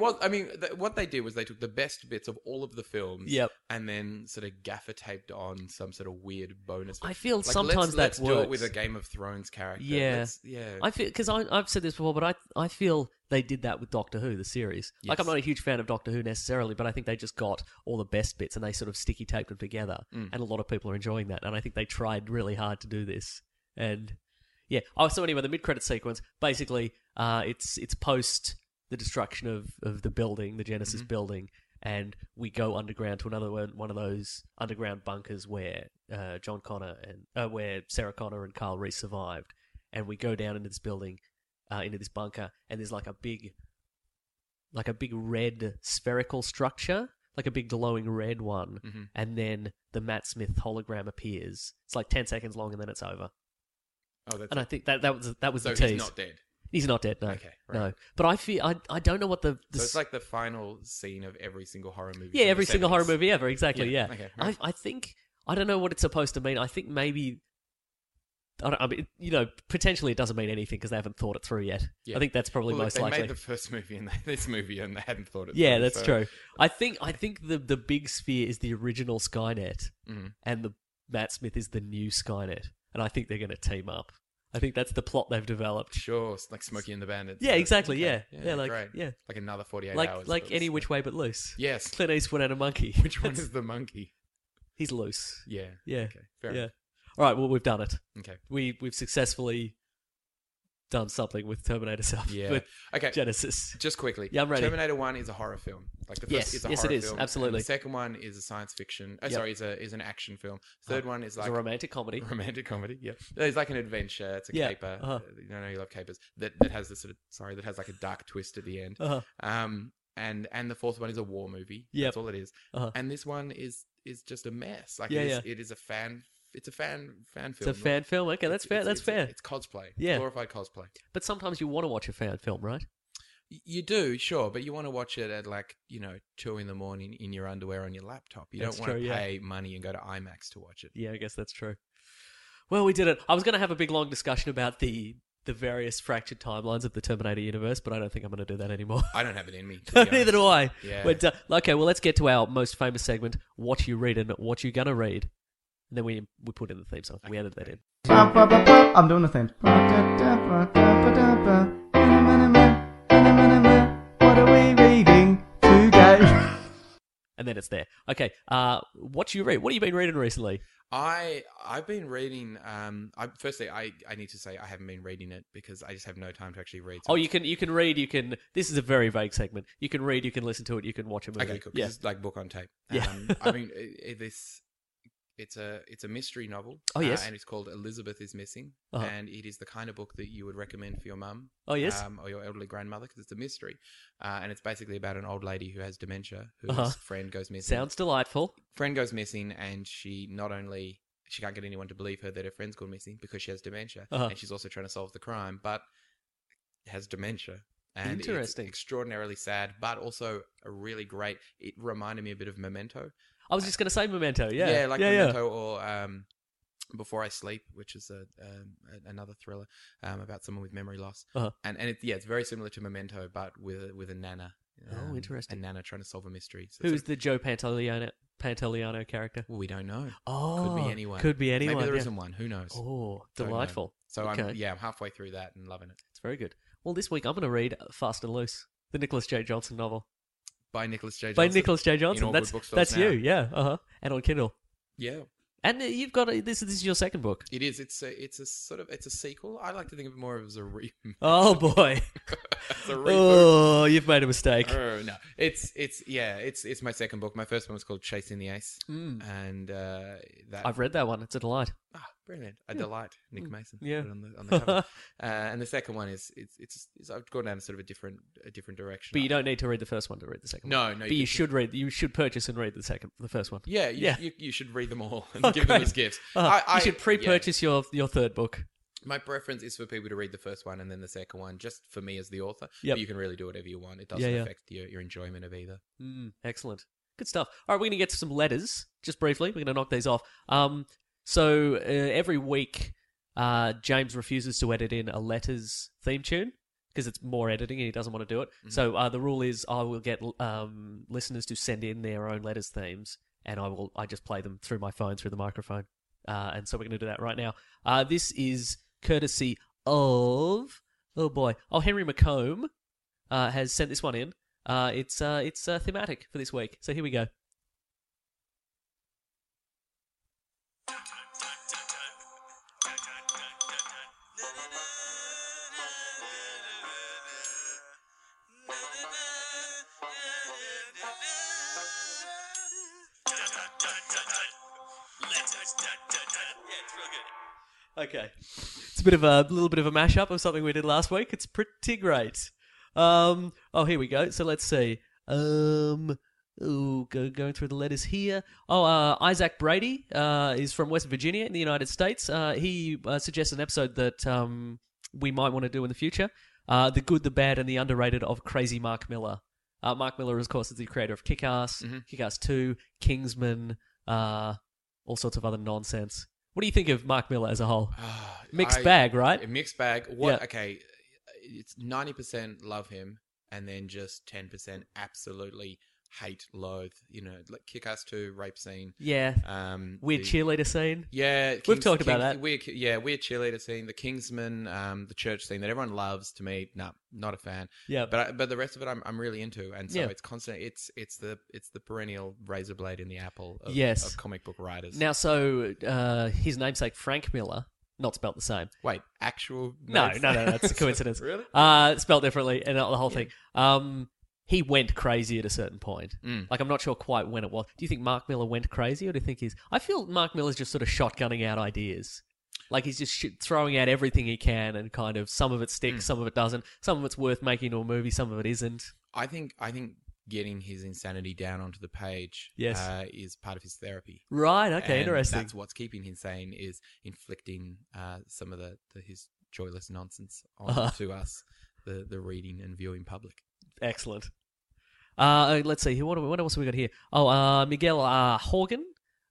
What they did was they took the best bits of all of the films, and then sort of gaffer taped on some sort of weird bonus. I feel sometimes that works. Let's do it with a Game of Thrones character. Yeah. I feel, because I've said this before, but I feel they did that with Doctor Who, the series. Yes. I'm not a huge fan of Doctor Who necessarily, but I think they just got all the best bits and they sort of sticky taped them together, and a lot of people are enjoying that. And I think they tried really hard to do this, and. Yeah. Oh, so anyway, the mid-credit sequence, basically, it's post the destruction of the building, the Genesis building, and we go underground to another one of those underground bunkers where John Connor and where Sarah Connor and Carl Reese survived, and we go down into this building, into this bunker, and there's like a big red spherical structure, like a big glowing red one, and then the Matt Smith hologram appears. It's like 10 seconds long, and then it's over. Oh, that's and I think that was so the tease. He's not dead. He's not dead. No. Okay. Right. No. But I feel I don't know what the so it's like the final scene of every single horror movie. Yeah, every single horror movie ever. Exactly. Yeah. Okay. Right. I think I don't know what it's supposed to mean. I think maybe. Potentially it doesn't mean anything because they haven't thought it through yet. Yeah. I think that's probably most likely. They made the first movie and this movie and they hadn't thought it through. Yeah, that's true. I think the big sphere is the original Skynet, and the Matt Smith is the new Skynet, and I think they're going to team up. I think that's the plot they've developed. Sure, like Smokey and the Bandit. Yeah, exactly. Okay. Yeah, like great. Yeah, like another 48 hours. Like Any Which Way But Loose. Yes, Clint Eastwood and a monkey. Which one is the monkey? He's loose. Yeah. Yeah. Okay. Fair enough. All right. Well, we've done it. Okay. We've successfully done something with Terminator stuff. Yeah. With Okay. Genesis. Just quickly. Yeah, I'm ready. Terminator 1 is a horror film. Like the Yes, first is a yes, horror it is. film. Absolutely. And the second one is a science fiction. Yep. Sorry, is an action film. Third one is It's like a romantic comedy. romantic comedy. Yeah. It's like an adventure. It's a Yeah. caper. Uh-huh. You know you love capers. That has this sort of that has like a dark twist at the end. Uh-huh. And the fourth one is a war movie. Yep. That's all it is. Uh-huh. And this one is just a mess. Like Yeah, it is a fan. It's a fan film. It's a fan film. Okay, that's fair. That's fair. It's cosplay. Yeah. Glorified cosplay. But sometimes you want to watch a fan film, right? You do, sure, but you want to watch it at 2 a.m. in your underwear on your laptop. You That's don't want true, to yeah. pay money and go to IMAX to watch it. Yeah, I guess that's true. Well, we did it. I was going to have a big long discussion about the various fractured timelines of the Terminator universe, but I don't think I'm going to do that anymore. I don't have it in me. To be Neither do I. Yeah. But, okay, well, let's get to our most famous segment, What You Read and What You Gonna Read. And then we put in the theme song. We added that in. I'm doing the thing. What are we reading today? And then it's there. Okay, what you read? What have you been reading recently? I've been reading. Firstly, I need to say I haven't been reading it because I just have no time to actually read. Oh, you can read. You can. This is a very vague segment. You can read. You can listen to it. You can watch a movie. Okay, cool. Yeah. This is like book on tape. Yeah. I mean, it's a mystery novel. Oh, yes. And it's called Elizabeth is Missing, Uh-huh. and it is the kind of book that you would recommend for your mum. Oh, yes. Or your elderly grandmother because it's a mystery, and it's basically about an old lady who has dementia, whose Uh-huh. friend goes missing. Sounds delightful. Friend goes missing, and she can't get anyone to believe her that her friend's gone missing because she has dementia, Uh-huh. and she's also trying to solve the crime, but has dementia. And Interesting. It's extraordinarily sad, but also a really great. It reminded me a bit of Memento. I was just going to say Memento. Yeah. Memento or Before I Sleep, which is another thriller about someone with memory loss. Uh-huh. And it's very similar to Memento, but with a nana. Oh, interesting. A nana trying to solve a mystery. So Who's the Joe Pantoliano character? Well, we don't know. Oh, could be anyone. Could be anyone. Maybe there yeah. isn't one. Who knows? Oh, Don't know. delightful. So okay. I'm halfway through that and loving it. It's very good. Well, this week I'm going to read Fast and Loose, the Nicholas J. Johnson novel. By Nicholas J. Johnson. By Nicholas J. Johnson. In all That's good bookstores that's now. you, yeah. Uh-huh. And on Kindle. Yeah. And you've got this is your second book. It is. It's a sequel. I like to think of it more as a remake. Oh boy. It's a reboot. Oh, you've made a mistake. No, it's my second book. My first one was called Chasing the Ace, and that I've read that one. It's a delight. brilliant. A delight, Nick Mason. Yeah. Put it on the cover. And the second one is I've gone down sort of a different direction. But you don't need to read the first one to read the second No, one. no, But you should purchase and read the first one. Yeah, Yeah. You should read them all and give them great. as gifts. You should pre-purchase your third book. My preference is for people to read the first one and then the second one, just for me as the author. Yep. But you can really do whatever you want. It doesn't Yeah. affect your enjoyment of either. Excellent. Good stuff. All right, we're going to get to some letters, just briefly. We're going to knock these off. So every week, James refuses to edit in a letters theme tune because it's more editing and he doesn't want to do it. Mm-hmm. So the rule is I will get listeners to send in their own letters themes and I just play them through my phone, through the microphone. And so we're going to do that right now. This is courtesy of... Henry McComb has sent this one in. It's thematic for this week. So here we go. Okay. It's a little bit of a mashup of something we did last week. It's pretty great. Here we go. So let's see. Going through the letters here. Isaac Brady is from West Virginia in the United States. He suggests an episode that we might want to do in the future. The Good, the Bad, and the Underrated of Crazy Mark Miller. Mark Miller, of course, is the creator of Kick-Ass, Kick-Ass 2, Kingsman, all sorts of other nonsense. What do you think of Mark Miller as a whole? Mixed bag, right? A mixed bag. Yeah. Okay, it's 90% love him, and then just 10% absolutely hate, loathe. Like Kick-Ass 2, rape scene. Yeah. Weird cheerleader scene. Yeah. We've talked about that. Weird cheerleader scene. The Kingsman, the church scene that everyone loves. To me, not a fan. Yeah. But the rest of it, I'm really into, and so Yeah. it's constant. It's the perennial razor blade in the apple of, Yes. of comic book writers. Now, so his namesake Frank Miller not spelt the same. Wait, actual? No, that's a coincidence. Really? Spelled differently, and the whole thing. He went crazy at a certain point. Like, I'm not sure quite when it was. Do you think Mark Miller went crazy, or do you think he's... I feel Mark Miller's just sort of shotgunning out ideas. Like, he's just throwing out everything he can, and kind of some of it sticks, some of it doesn't. Some of it's worth making into a movie, some of it isn't. I think getting his insanity down onto the page is part of his therapy. Right, okay, and interesting. That's what's keeping him sane, is inflicting some of his joyless nonsense onto us, the reading and viewing public. Excellent. Let's see. What else have we got here? Oh, Miguel Horgan.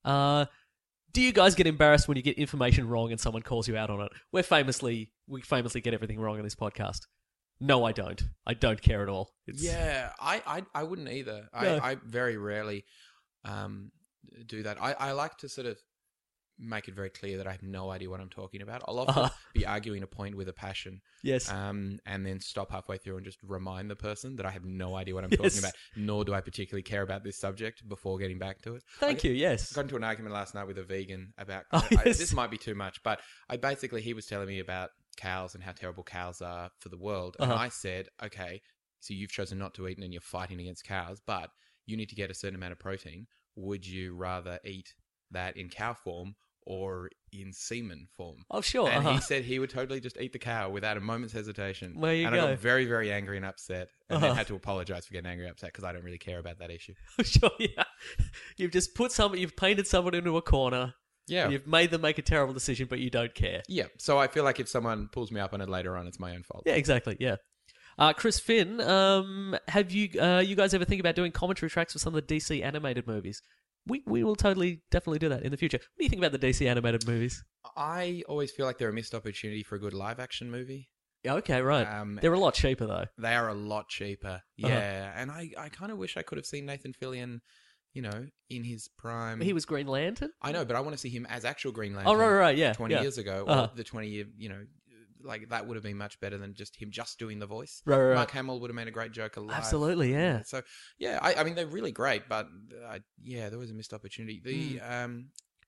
Do you guys get embarrassed when you get information wrong and someone calls you out on it? We famously get everything wrong on this podcast. No, I don't. I don't care at all. Yeah, I wouldn't either. No. I very rarely do that. I like to sort of make it very clear that I have no idea what I'm talking about. I'll often be arguing a point with a passion. Yes. And then stop halfway through and just remind the person that I have no idea what I'm talking about, nor do I particularly care about this subject before getting back to it. Thank you, yes. I got into an argument last night with a vegan about... Yes. This might be too much, but he was telling me about cows and how terrible cows are for the world. And I said, okay, so you've chosen not to eat and you're fighting against cows, but you need to get a certain amount of protein. Would you rather eat that in cow form or in semen form? Oh, sure. And he said he would totally just eat the cow without a moment's hesitation. There you and go. I got very, very angry and upset, and then had to apologize for getting angry and upset because I don't really care about that issue. Sure, yeah. You've just you've painted someone into a corner. Yeah. You've made them make a terrible decision, but you don't care. Yeah. So I feel like if someone pulls me up on it later on, it's my own fault. Yeah, exactly. Yeah. Chris Finn, have you guys ever think about doing commentary tracks for some of the DC animated movies? We will definitely do that in the future. What do you think about the DC animated movies? I always feel like they're a missed opportunity for a good live action movie. Yeah, okay, right. They're a lot cheaper, though. They are a lot cheaper, yeah. And I kind of wish I could have seen Nathan Fillion, in his prime. He was Green Lantern? I know, but I want to see him as actual Green Lantern. Oh, right, yeah. 20 years ago, or the 20-year, like that would have been much better than just him doing the voice. Right. Mark Hamill would have made a great Joker live. Absolutely, yeah. So, yeah, I mean, they're really great, but there was a missed opportunity. The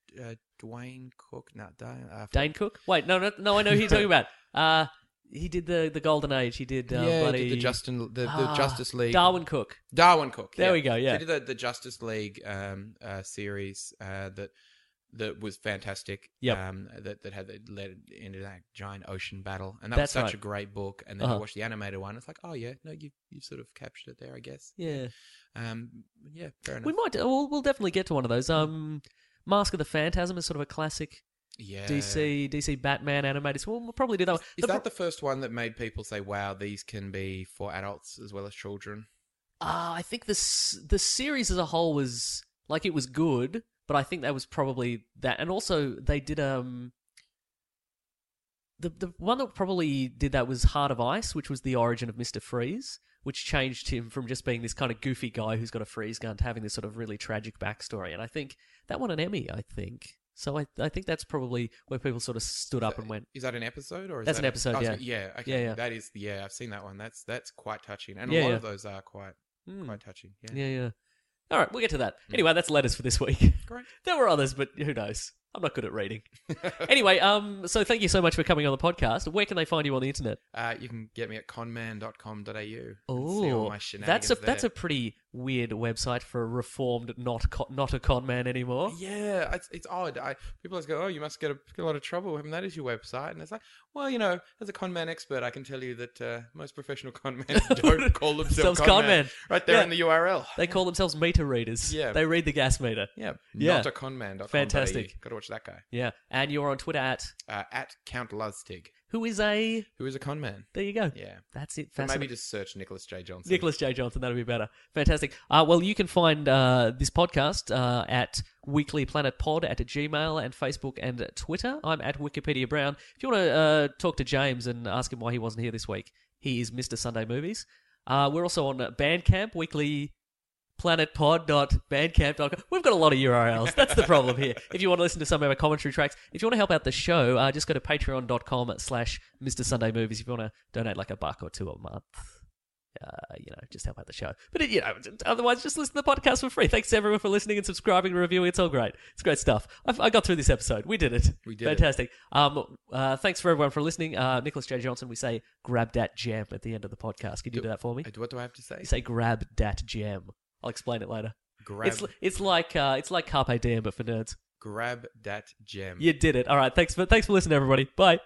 Dane Cook. Wait, no, I know who you're talking about. He did the Golden Age. He did bloody... the Justice League. Darwin Cook. There we go, yeah. He did the Justice League series that was fantastic. Yep. That had led into that giant ocean battle, and that was such a great book. And then you watch the animated one, it's like, oh yeah, no, you sort of captured it there, I guess. Yeah. Yeah, fair enough. We might. We'll definitely get to one of those. Mask of the Phantasm is sort of a classic. Yeah. DC Batman animated. So we'll probably do that one. Is that the first one that made people say, wow, these can be for adults as well as children? I think the series as a whole was like, it was good. But I think that was probably that. And also, they did... The one that probably did that was Heart of Ice, which was the origin of Mr. Freeze, which changed him from just being this kind of goofy guy who's got a freeze gun to having this sort of really tragic backstory. And I think that won an Emmy, I think. So I think that's probably where people sort of stood up and went... Is that an episode? Or is that's that an episode, yeah. Yeah, okay. Yeah. That is... Yeah, I've seen that one. That's quite touching. And a lot of those are quite touching. Yeah. All right, we'll get to that. Anyway, that's letters for this week. Great. There were others, but who knows? I'm not good at reading. Anyway, so thank you so much for coming on the podcast. Where can they find you on the internet? You can get me at conman.com.au. Oh, see all my shenanigans that's a pretty weird website for a reformed, not a con man anymore. Yeah, it's odd. People always go, oh, you must get a lot of trouble having that as your website. And it's like, well, as a con man expert, I can tell you that most professional con men don't call themselves con man. Right there in the URL. They call themselves meter readers. Yeah. They read the gas meter. Yeah. Not a conman.com. Fantastic. Got to watch that guy. Yeah. And you're on Twitter at Count Lustig. Who is a con man. There you go. Yeah. That's it. So maybe just search Nicholas J. Johnson. Nicholas J. Johnson, that'll be better. Fantastic. Well, you can find this podcast at Weekly Planet Pod at Gmail and Facebook and Twitter. I'm at Wikipedia Brown. If you want to talk to James and ask him why he wasn't here this week, he is Mr. Sunday Movies. We're also on Bandcamp, weeklyplanetpod.bandcamp.com. We've got a lot of URLs. That's the problem here. If you want to listen to some of our commentary tracks, if you want to help out the show, just go to patreon.com/Mr. Sunday Movies if you want to donate like $1 or $2 a month. just help out the show. But otherwise, just listen to the podcast for free. Thanks to everyone for listening and subscribing and reviewing. It's all great. It's great stuff. I got through this episode. We did it. We did. Fantastic. Thanks for everyone for listening. Nicholas J. Johnson, we say grab dat gem at the end of the podcast. Can you do that for me? What do I have to say? You say grab dat gem. I'll explain it later. It's like Carpe Diem, but for nerds. Grab dat gem. You did it. All right. Thanks for listening, everybody. Bye.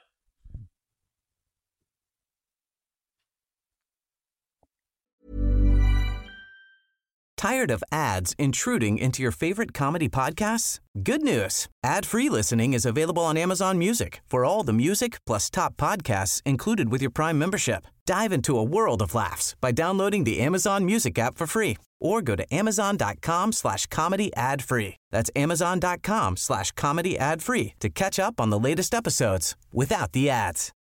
Tired of ads intruding into your favorite comedy podcasts? Good news. Ad-free listening is available on Amazon Music for all the music plus top podcasts included with your Prime membership. Dive into a world of laughs by downloading the Amazon Music app for free or go to amazon.com/comedy ad-free. That's amazon.com/comedy ad-free to catch up on the latest episodes without the ads.